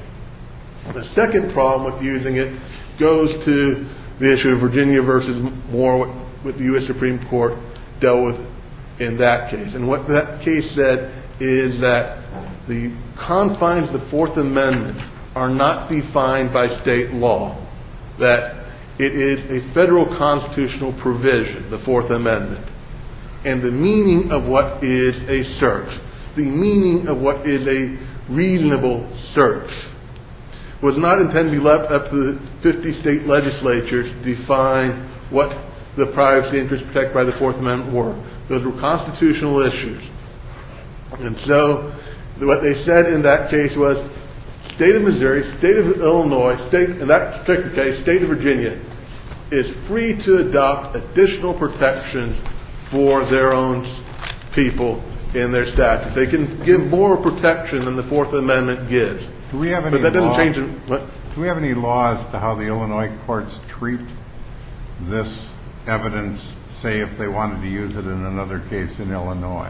The second problem with using it goes to the issue of Virginia versus Moore, what the U S Supreme Court dealt with in that case. And what that case said is that the confines of the Fourth Amendment are not defined by state law, that it is a federal constitutional provision, the Fourth Amendment, and the meaning of what is a search, the meaning of what is a reasonable search, was not intended to be left up to the fifty state legislatures to define what the privacy interests protected by the Fourth Amendment were. Those were constitutional issues. And so what they said in that case was, state of Missouri, state of Illinois, state, in that particular case, state of Virginia, is free to adopt additional protections for their own people in their statutes. They can give more protection than the Fourth Amendment gives. Do we have any but that doesn't law, change it. What? Do we have any law as to how the Illinois courts treat this evidence, say if they wanted to use it in another case in Illinois?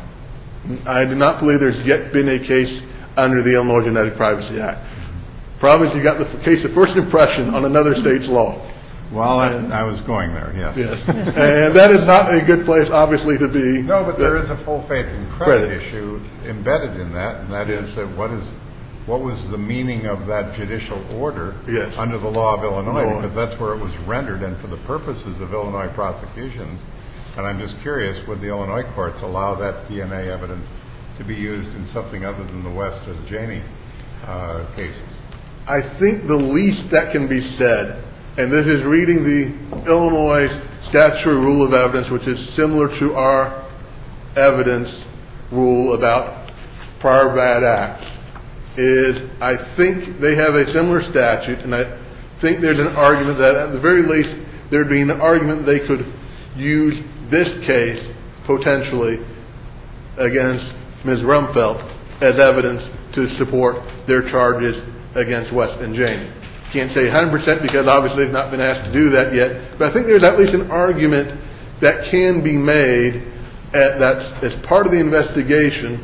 I do not believe there's yet been a case under the Illinois Genetic Privacy Act. Problem is you got the case of first impression on another state's law. Well, I, I was going there, yes. Yes. And that is not a good place, obviously, to be. No, but the, there is a full faith and credit, credit issue embedded in that, and that yes. is that what is what was the meaning of that judicial order yes. under the law of Illinois, Illinois, because that's where it was rendered, and for the purposes of Illinois prosecutions. And I'm just curious, would the Illinois courts allow that D N A evidence to be used in something other than the West or the Janey uh, cases? I think the least that can be said, and this is reading the Illinois statutory rule of evidence, which is similar to our evidence rule about prior bad acts, is I think they have a similar statute, and I think there's an argument that at the very least there'd be an argument they could use this case potentially against Miz Rumfeld as evidence to support their charges against West and Janey. Can't say one hundred percent because obviously they've not been asked to do that yet, but I think there's at least an argument that can be made at, that's as part of the investigation.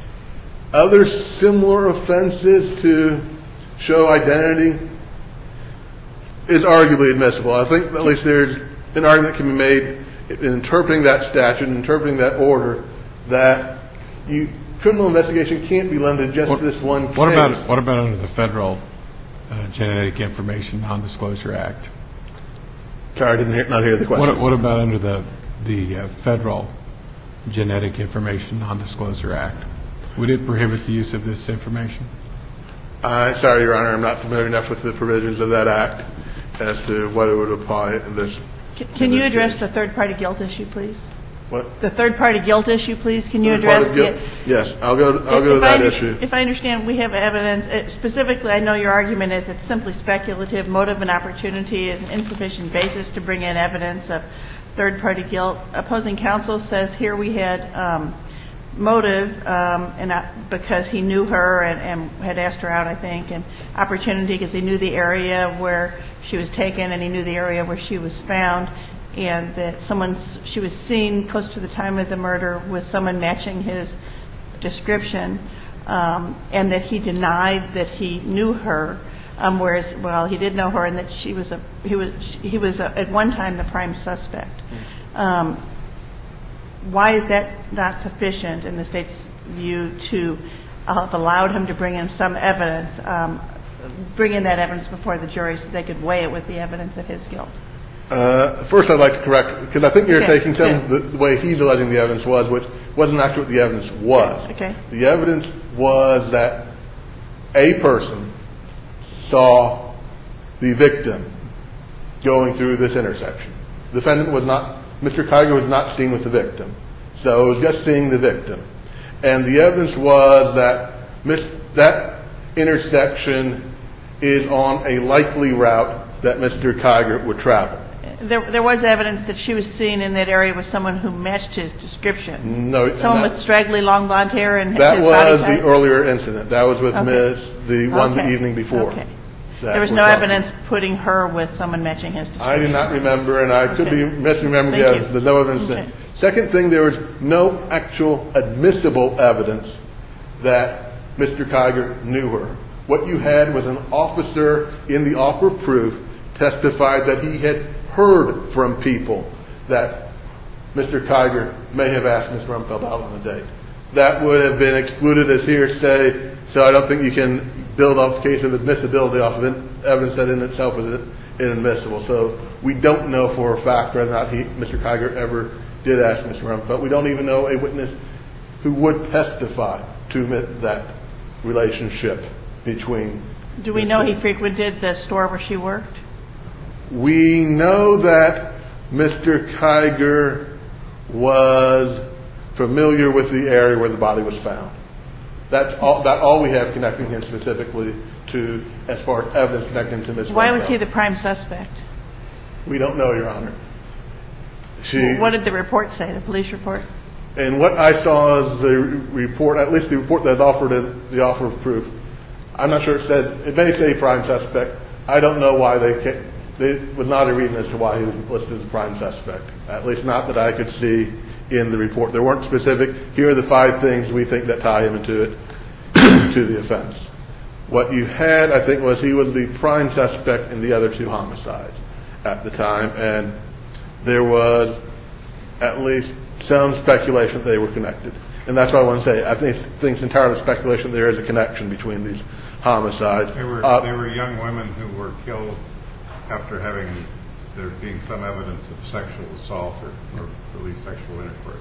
Other similar offenses to show identity is arguably admissible. I think at least there's an argument that can be made in interpreting that statute and interpreting that order that you, criminal investigation can't be limited just what, to this one case. What about what about under the federal uh, Genetic Information Non-Disclosure Act? Sorry, I didn't hear, not hear the question. What, what about under the the uh, federal Genetic Information Non-Disclosure Act? would it prohibit the use of this information? Uh, sorry, Your Honor, I'm not familiar enough with the provisions of that act as to what it would apply in this. Can, can in you this address case. the third-party guilt issue, please? What? The third-party guilt issue, please. Can you Third part address of guilt? the? Yes, I'll go. I'll If- go to if I that under- issue. If I understand, we have evidence. It, specifically, I know your argument is it's simply speculative. Motive and opportunity is an insufficient basis to bring in evidence of third-party guilt. Opposing counsel says here we had um, motive, um, and not, because he knew her and, and had asked her out, I think, and opportunity because he knew the area where she was taken and he knew the area where she was found, and that someone she was seen close to the time of the murder with someone matching his description, um, and that he denied that he knew her, um, whereas well he did know her, and that she was a he was he was a, at one time the prime suspect. Um, why is that not sufficient in the state's view to uh, have allowed him to bring in some evidence, um, bring in that evidence before the jury so they could weigh it with the evidence of his guilt? Uh, first, I'd like to correct, because I think you're Okay, taking some of the, the way he's alleging the evidence was, which wasn't actually what the evidence was. Okay. The evidence was that a person saw the victim going through this intersection. The defendant was not, Mister Kiger was not seen with the victim, so it was just seeing the victim. And the evidence was that mis- that intersection is on a likely route that Mister Kiger would travel. There, there was evidence that she was seen in that area with someone who matched his description. No, Someone that- with straggly, long blonde hair and That his was body type? the earlier incident. That was with Okay. Miz the one Okay. the evening before. Okay. that There was we're no talking. evidence putting her with someone matching his description. I do not remember, and I could Okay. be misremembering. Thank Yeah, you. there's no evidence. Okay. Second thing, there was no actual admissible evidence that Mister Kiger knew her. What you had was an officer in the offer of proof testified that he had heard from people that Mister Kiger may have asked Miz Rumpfeld out on a date. That would have been excluded as hearsay, so I don't think you can build off the case of admissibility off of evidence that in itself is inadmissible. So we don't know for a fact whether or not he, Mister Kiger ever did ask Mister Rumpfeld. We don't even know a witness who would testify to admit that relationship between. Do we the know two. he frequented the store where she worked? We know that Mister Kiger was familiar with the area where the body was found. That's all, that all we have connecting him specifically to, as far as evidence connecting him to Miz Why was Rumpfeld. he the prime suspect? We don't know, Your Honor. She, What did the report say, the police report? and what I saw is the report, at least the report that offered it, the offer of proof. I'm not sure it said, it may say prime suspect. I don't know why they came. There was not a reason as to why he was listed as a prime suspect, at least not that I could see in the report. There weren't specific, here are the five things we think that tie him into it, to the offense. What you had, I think, was he was the prime suspect in the other two homicides at the time, and there was at least some speculation that they were connected. And that's what I want to say. I think, think it's entirely speculation there is a connection between these homicides. They were, Uh, they were young women who were killed after having, there being some evidence of sexual assault or, or at least sexual intercourse.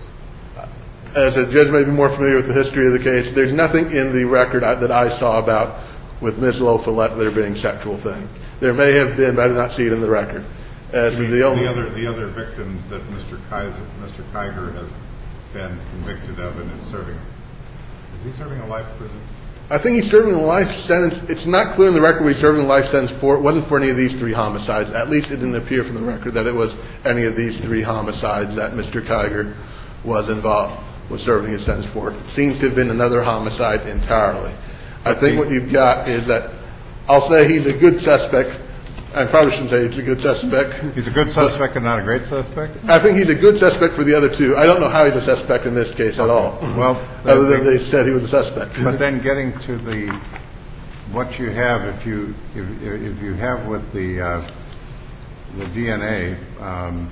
As a judge may be more familiar with the history of the case, there's nothing in the record I, that I saw about with Miz Lofollette there being sexual things. There may have been, but I did not see it in the record. As The, the only the other the other victims that Mister Kaiser, Mister Kiger has been convicted of and is serving, is he serving a life prison? I think he's serving a life sentence. It's not clear in the record he's serving a life sentence for. It wasn't for any of these three homicides. At least it didn't appear from the record that it was any of these three homicides that Mister Kiger was involved, was serving his sentence for. It seems to have been another homicide entirely. I think what you've got is that, I'll say he's a good suspect. I probably shouldn't say he's a good suspect. He's a good suspect and not a great suspect? I think he's a good suspect for the other two. I don't know how he's a suspect in this case at all. Well, other than they said he was a suspect. But then getting to the, what you have, if you, if, if you have with the, uh, the D N A, um,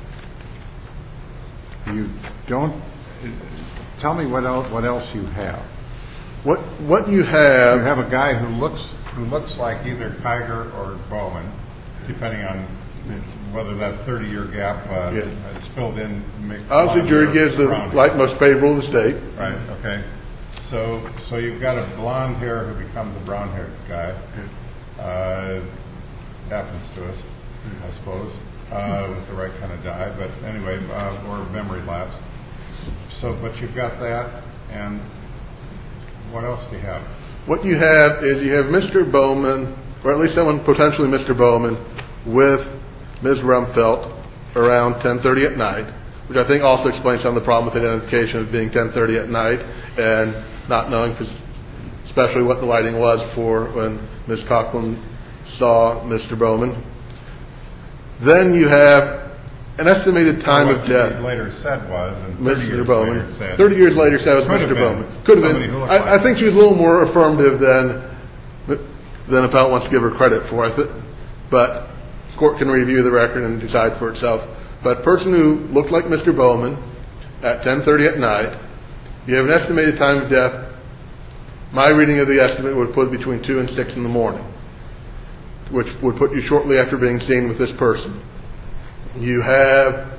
you don't, tell me what else, what else you have. What, what you have. You have a guy who looks, who looks like either Kiger or Bowman, depending on whether that thirty-year gap uh, Yeah. is filled in. Obviously, the jury gives the light most favorable to the state. Right, okay. So, so you've got a blonde hair who becomes a brown-haired guy. Uh, happens to us, I suppose, uh, with the right kind of dye. But anyway, uh, or memory lapse. So, but you've got that, and what else do you have? What you have is you have Mister Bowman, or at least someone potentially Mister Bowman, with Miz Rumfelt around ten thirty at night, which I think also explains some of the problem with identification of being ten thirty at night and not knowing especially what the lighting was for when Miz Conklin saw Mister Bowman. Then you have an estimated time well, of what death. What later said was, and thirty Mister years Bowman. later said, thirty years later said it was could Mister have been Bowman. Could have somebody who been. looked I, like I think she was a little more affirmative than than appellant wants to give her credit for. I th- but the court can review the record and decide for itself. But a person who looked like Mister Bowman at ten thirty at night, you have an estimated time of death. My reading of the estimate would put between two and six in the morning, which would put you shortly after being seen with this person. You have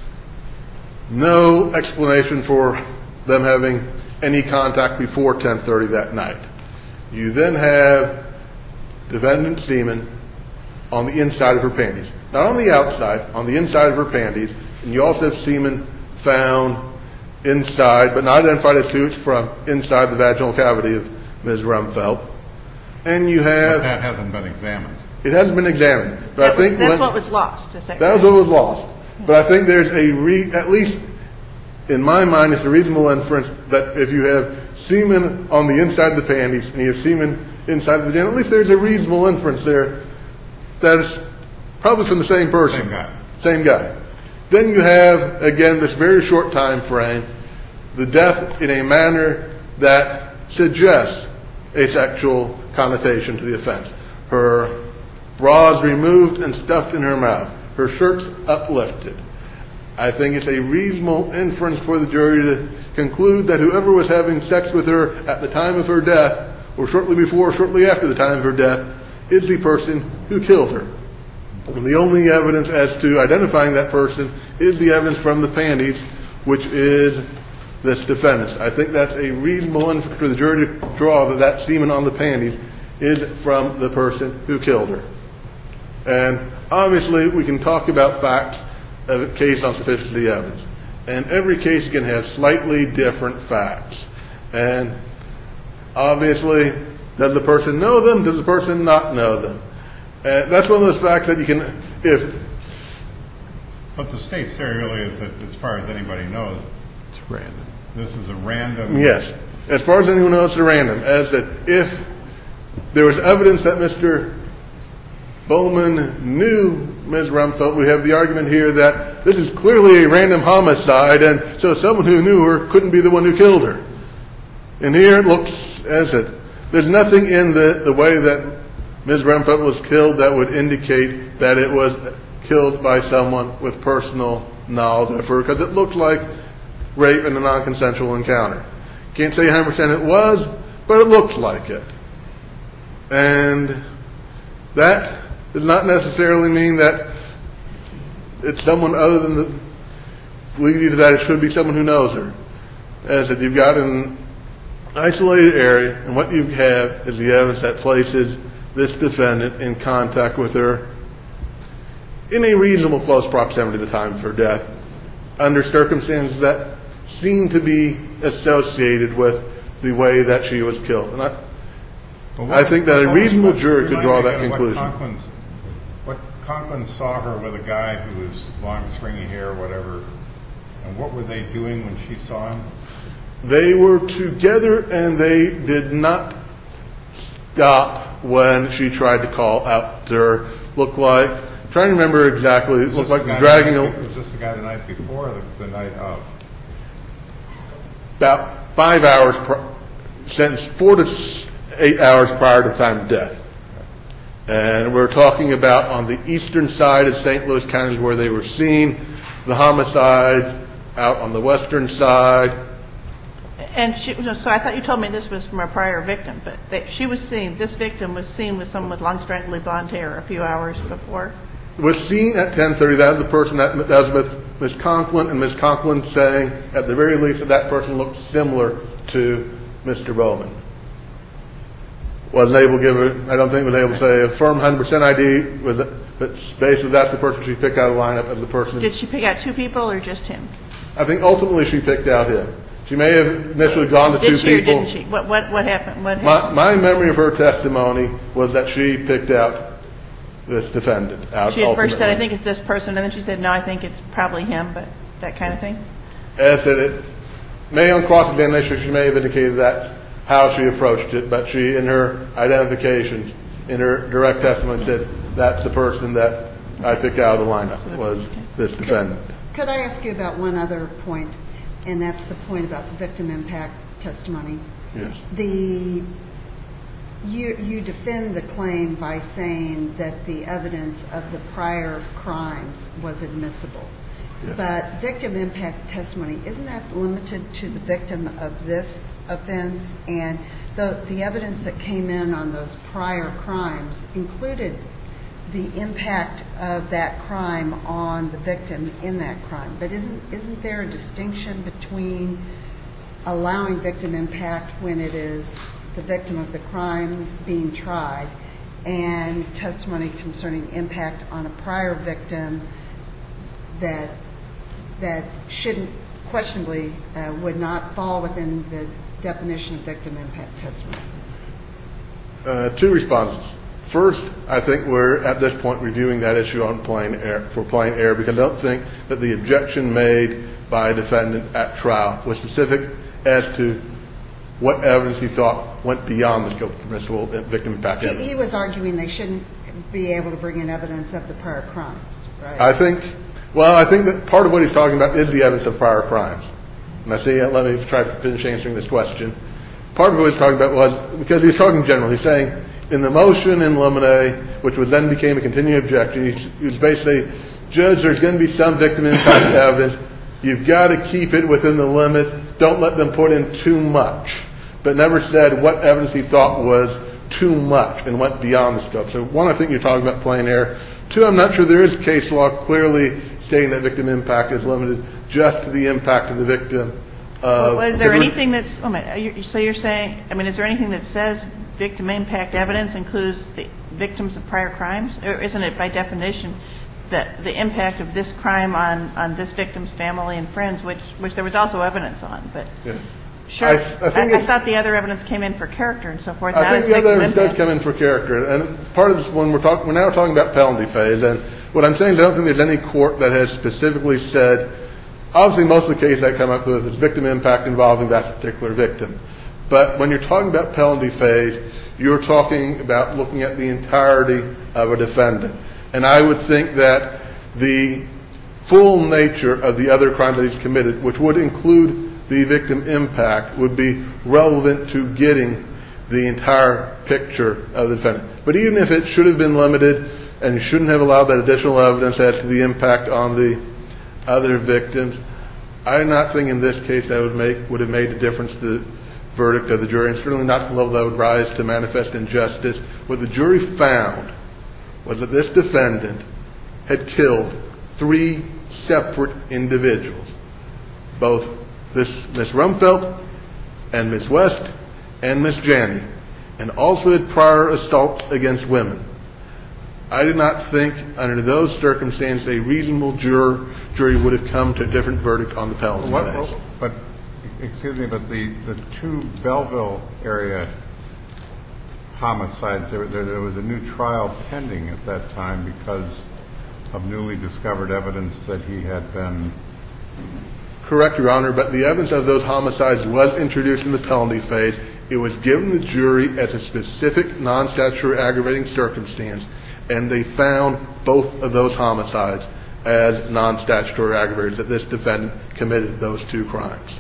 no explanation for them having any contact before ten thirty that night. You then have defendant semen on the inside of her panties. Not on the outside, on the inside of her panties. And you also have semen found inside, but not identified as who it's from, inside the vaginal cavity of Miz Rumfelt. And you have... But that hasn't been examined. It hasn't been examined. But That I think was, that's when, what was lost. Is that That was correct? what was lost. But I think there's a, re, at least in my mind, it's a reasonable inference that if you have semen on the inside of the panties and you have semen inside the vagina, at least there's a reasonable inference there that it's probably from the same person. Same guy. Same guy. Then you have, again, this very short time frame, the death in a manner that suggests a sexual connotation to the offense. Her bra is removed and stuffed in her mouth. Her shirt's uplifted. I think it's a reasonable inference for the jury to conclude that whoever was having sex with her at the time of her death, or shortly before or shortly after the time of her death, is the person who killed her. And the only evidence as to identifying that person is the evidence from the panties, which is this defendant's. I think that's a reasonable inference for the jury to draw that that semen on the panties is from the person who killed her. And obviously, we can talk about facts of a case on sufficiency evidence. And every case can have slightly different facts. And obviously, does the person know them? Does the person not know them? And that's one of those facts that you can, if... But the state's theory really is that as far as anybody knows, It's random. this is a random... Yes. As far as anyone knows, it's random. As that if there was evidence that Mister Bowman knew Miz Rumfelt, we have the argument here that this is clearly a random homicide, and so someone who knew her couldn't be the one who killed her. And here it looks as it. There's nothing in the, the way that Miz Rumfelt was killed that would indicate that it was killed by someone with personal knowledge of her, because it looks like rape in a non-consensual encounter. Can't say one hundred percent it was, but it looks like it. And that does not necessarily mean that it's someone other than the lead you to that. It should be someone who knows her. As if you've got an isolated area, and what you have is the evidence that places this defendant in contact with her in a reasonable close proximity to the time of her death, under circumstances that seem to be associated with the way that she was killed. And I, Well, I think that a reasonable what- jury could draw that remind me again of conclusion. What Conklin's, what Conklin saw her with a guy who was long, stringy hair, whatever, and what were they doing when she saw him? They were together, and they did not stop when she tried to call out to her. Looked like, I'm trying to remember exactly, it looked Was like this the guy dragging the a, night- Was this the guy the night before or the, the night of? about five hours, pr- since four to s- eight hours prior to the time of death. And we're talking about on the eastern side of Saint Louis County where they were seen, the homicide out on the western side. And she, so I thought you told me this was from a prior victim, but that she was seen, this victim was seen with someone with long, straggly blonde hair a few hours before. Was seen at ten thirty. That was the person that, that was with Miz Conklin, and Miz Conklin saying, at the very least, that that person looked similar to Mister Bowman. Wasn't able to give her, I don't think was able to say a firm one hundred percent I D, was, but basically that's the person she picked out of the lineup as the person. Did she pick out two people or just him? I think ultimately she picked out him. She may have initially gone to Did two she or people. didn't she? What, what, what happened? What My, happened? my memory of her testimony was that she picked out this defendant out She at first said, I ultimately. think it's this person, and then she said, no, I think it's probably him, but that kind of thing? As said, it may on cross-examination, she may have indicated that's how she approached it, but she, in her identifications, in her direct testimony, said that's the person that I picked out of the lineup, was this defendant. Could I ask you about one other point, and that's the point about the victim impact testimony? Yes. The you you defend the claim by saying that the evidence of the prior crimes was admissible. Yes. But victim impact testimony, isn't that limited to the victim of this offense? And the the evidence that came in on those prior crimes included the impact of that crime on the victim in that crime. But isn't isn't there a distinction between allowing victim impact when it is the victim of the crime being tried and testimony concerning impact on a prior victim that that shouldn't questionably uh, would not fall within the definition of victim impact testimony? Uh, two responses. First, I think we're at this point reviewing that issue on plain error, for plain error, because I don't think that the objection made by a defendant at trial was specific as to what evidence he thought went beyond the scope of permissible victim impact He, evidence. he was arguing they shouldn't be able to bring in evidence of the prior crimes, right? I think, well, I think that part of what he's talking about is the evidence of prior crimes. And I see, let me try to finish answering this question. Part of what he's talking about was, because he's talking generally, he's saying, in the motion in limine, which was then became a continuing objection, he was basically, Judge, there's going to be some victim impact evidence. You've got to keep it within the limits. Don't let them put in too much. But never said what evidence he thought was too much and went beyond the scope. So one, I think you're talking about plain error. Two, I'm not sure there is case law clearly stating that victim impact is limited just to the impact of the victim. Uh, well, is there anything that's, oh my, so you're saying, I mean, is there anything that says victim impact evidence includes the victims of prior crimes? Or isn't it by definition that the impact of this crime on, on this victim's family and friends, which, which there was also evidence on, but yes. sure. I, I, think I, I thought the other evidence came in for character and so forth. I not think as the other victim evidence impact. does come in for character. And part of this, when we're talking, we're now talking about penalty phase. And what I'm saying is I don't think there's any court that has specifically said, obviously most of the cases that come up with is victim impact involving that particular victim. But when you're talking about penalty phase, you're talking about looking at the entirety of a defendant. And I would think that the full nature of the other crime that he's committed, which would include the victim impact, would be relevant to getting the entire picture of the defendant. But even if it should have been limited and shouldn't have allowed that additional evidence as to the impact on the other victims, I do not think in this case that would make would have made a difference to the verdict of the jury, and certainly not to the level that would rise to manifest injustice. What the jury found was that this defendant had killed three separate individuals, both this Miss Rumfeld and Miss West and Miss Janney, and also had prior assaults against women. I do not think under those circumstances a reasonable juror, jury would have come to a different verdict on the penalty phase. What, but, excuse me, but the, the two Belleville area homicides, there, there, there was a new trial pending at that time because of newly discovered evidence that he had been... Correct, Your Honor, but the evidence of those homicides was introduced in the penalty phase. It was given the jury as a specific non-statutory aggravating circumstance, and they found both of those homicides as non-statutory aggravators, that this defendant committed those two crimes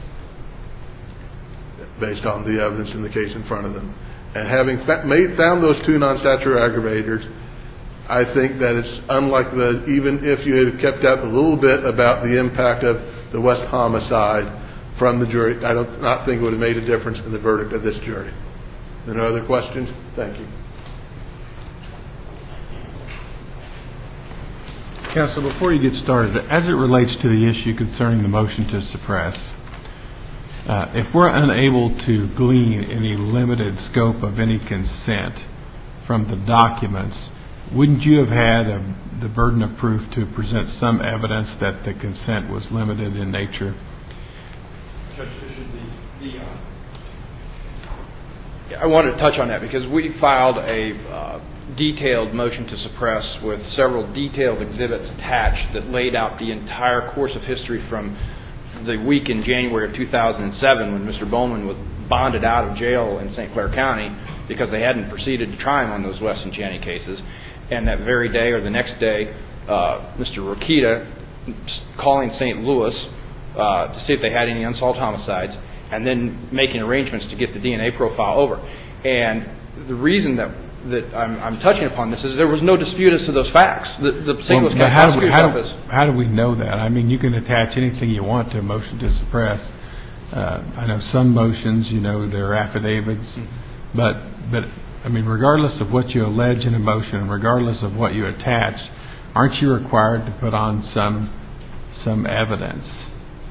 based on the evidence in the case in front of them. And having fa- made, found those two non-statutory aggravators, I think that it's unlikely that even if you had kept out a little bit about the impact of the West homicide from the jury, I don't not think it would have made a difference in the verdict of this jury. Are there no other questions? Thank you. Counsel, before you get started, as it relates to the issue concerning the motion to suppress, Uh, if we're unable to glean any limited scope of any consent from the documents, wouldn't you have had a, the burden of proof to present some evidence that the consent was limited in nature? Judge Fischer, the, the, uh, I wanted to touch on that because we filed a uh, detailed motion to suppress with several detailed exhibits attached that laid out the entire course of history from the week in January of two thousand seven when Mister Bowman was bonded out of jail in Saint Clair County because they hadn't proceeded to try him on those Weston Chaney cases. And that very day or the next day, uh, Mister Rokita calling Saint Louis uh, to see if they had any unsolved homicides, and then making arrangements to get the D N A profile over. And the reason that that I'm, I'm touching upon this is there was no dispute as to those facts. The, the Saint Louis County Prosecutor's Office. How do we know that? I mean, you can attach anything you want to a motion to suppress. Uh, I know some motions, you know, they're affidavits, mm-hmm. but but I mean, regardless of what you allege in a motion, regardless of what you attach, aren't you required to put on some some evidence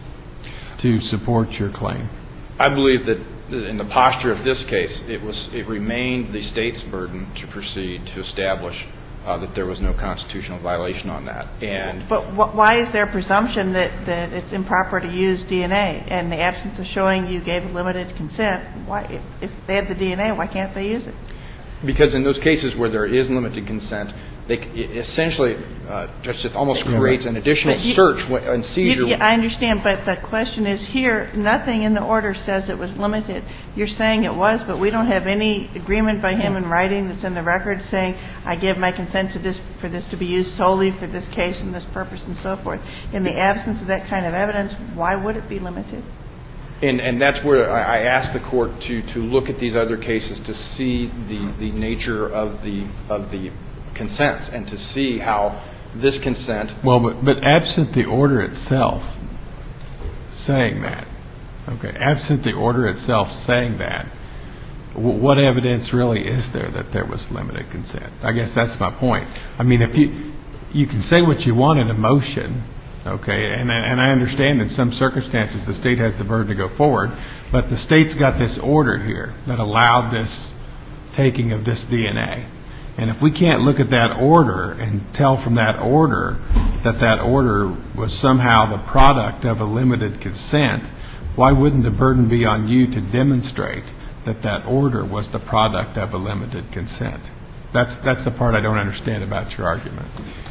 to support your claim? I believe that in the posture of this case, it was it remained the state's burden to proceed to establish uh, that there was no constitutional violation on that. And but wh- why is there a presumption that, that it's improper to use D N A? And the absence of showing you gave limited consent, why if, if they have the D N A, why can't they use it? Because in those cases where there is limited consent, they essentially uh, just almost creates an additional you, search and seizure. You, yeah, I understand, but the question is here, nothing in the order says it was limited. You're saying it was, but we don't have any agreement by him in writing that's in the record saying I give my consent to this for this to be used solely for this case and this purpose and so forth. In the absence of that kind of evidence, why would it be limited? And, and that's where I, I asked the court to, to look at these other cases to see the, the nature of the of the consents and to see how this consent. Well, but, but absent the order itself saying that, okay, absent the order itself saying that, w- what evidence really is there that there was limited consent? I guess that's my point. I mean, if you you can say what you want in a motion. Okay, and and I understand in some circumstances the state has the burden to go forward, but the state's got this order here that allowed this taking of this D N A. And if we can't look at that order and tell from that order that that order was somehow the product of a limited consent, why wouldn't the burden be on you to demonstrate that that order was the product of a limited consent? That's that's the part I don't understand about your argument.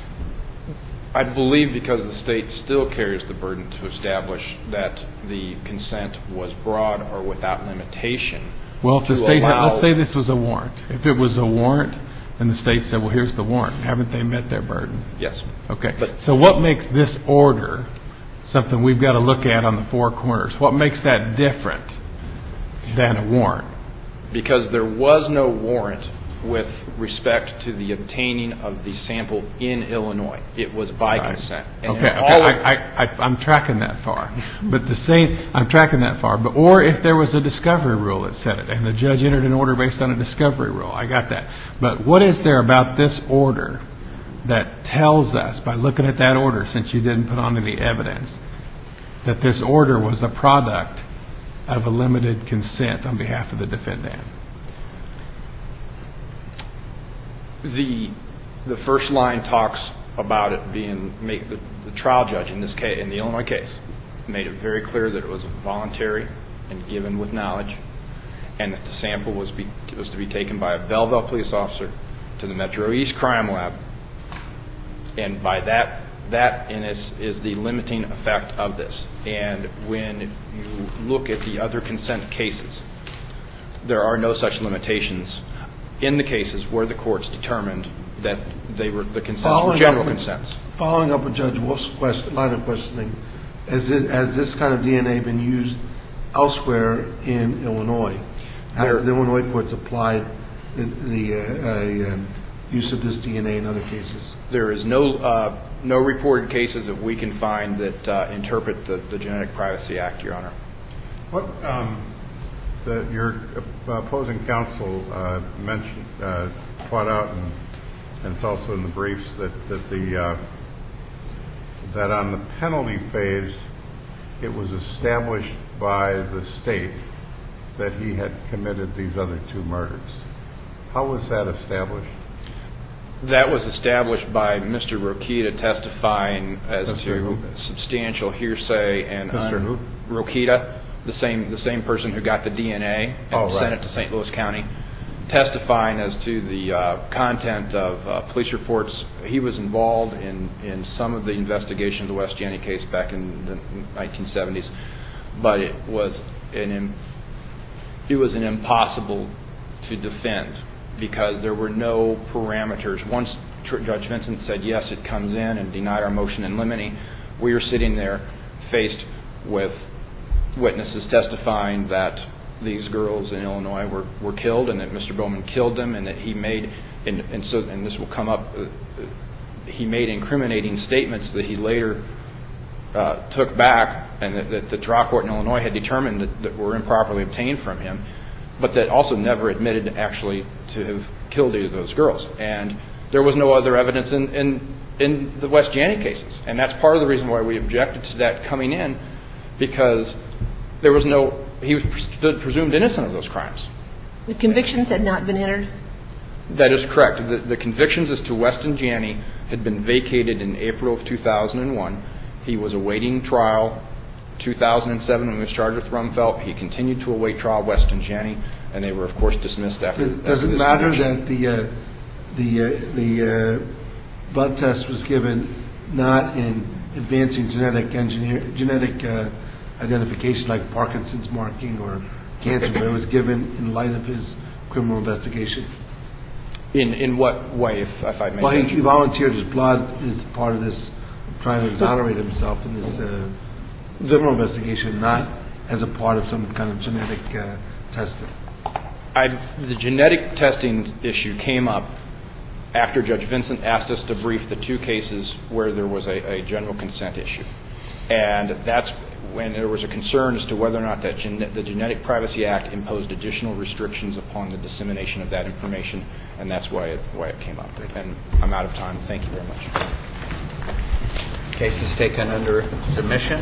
I believe because the state still carries the burden to establish that the consent was broad or without limitation. Well, if the state had, let's say this was a warrant. If it was a warrant and the state said, well, here's the warrant, haven't they met their burden? Yes. Okay. But, so what makes this order something we've got to look at on the four corners? What makes that different than a warrant? Because there was no warrant with respect to the obtaining of the sample in Illinois. It was by right. consent. And okay, okay. I, I, I, I'm tracking that far. But the same, I'm tracking that far. But or if there was a discovery rule that said it, and the judge entered an order based on a discovery rule, I got that. But what is there about this order that tells us, by looking at that order, since you didn't put on any evidence, that this order was a product of a limited consent on behalf of the defendant? The the first line talks about it being make, the, the trial judge in this case, in the Illinois case, made it very clear that it was voluntary and given with knowledge, and that the sample was be, was to be taken by a Belleville police officer to the Metro East Crime Lab, and by that that in is is the limiting effect of this. And when you look at the other consent cases, there are no such limitations in the cases where the courts determined that they were the consents following were general with, consents. Following up with Judge Wolf's question, line of questioning, has, it, has this kind of D N A been used elsewhere in Illinois? Have the Illinois courts applied the, the uh, uh, use of this D N A in other cases? There is no uh, no reported cases that we can find that uh, interpret the, the Genetic Privacy Act, Your Honor. What um, the, your opposing counsel uh, mentioned, uh, brought out, and, and it's also in the briefs that that the uh, that on the penalty phase, it was established by the state that he had committed these other two murders. How was that established? That was established by Mister Rokita testifying as Mister to who? substantial hearsay and Mister un- who? Rokita, the same the same person who got the D N A and Oh, right. sent it to Saint Louis County, testifying as to the uh, content of uh, police reports. He was involved in, in some of the investigation of the West Janney case back in the nineteen seventies, but it was an im- it was an impossible to defend because there were no parameters. Once Tr- Judge Vincent said yes, it comes in, and denied our motion in limine, we were sitting there faced with witnesses testifying that these girls in Illinois were, were killed, and that Mister Bowman killed them, and that he made, and, and so, and this will come up, uh, he made incriminating statements that he later uh, took back, and that, that the trial court in Illinois had determined that, that were improperly obtained from him, but that also never admitted actually to have killed either of those girls. And there was no other evidence in, in, in the West Janney cases, and that's part of the reason why we objected to that coming in, because there was no, he was stood presumed innocent of those crimes. The convictions had not been entered? That is correct. The, the convictions as to Weston Janney had been vacated in April of two thousand one. He was awaiting trial two thousand seven when he was charged with Rumfelt. He continued to await trial Weston Janney, and they were, of course, dismissed after. Does after it this matter conviction. that the uh, the uh, the uh, blood test was given not in advancing genetic engineer genetic uh, identification like Parkinson's marking or cancer, but it was given in light of his criminal investigation? In in what way, if, if I may? Well, he, he volunteered his blood as part of this, trying to exonerate himself in this uh, criminal investigation, not as a part of some kind of genetic uh, testing. I, the genetic testing issue came up after Judge Vincent asked us to brief the two cases where there was a, a general consent issue. And that's when there was a concern as to whether or not that gen- the Genetic Privacy Act imposed additional restrictions upon the dissemination of that information, and that's why it, why it came up. And I'm out of time. Thank you very much. Case is taken under submission.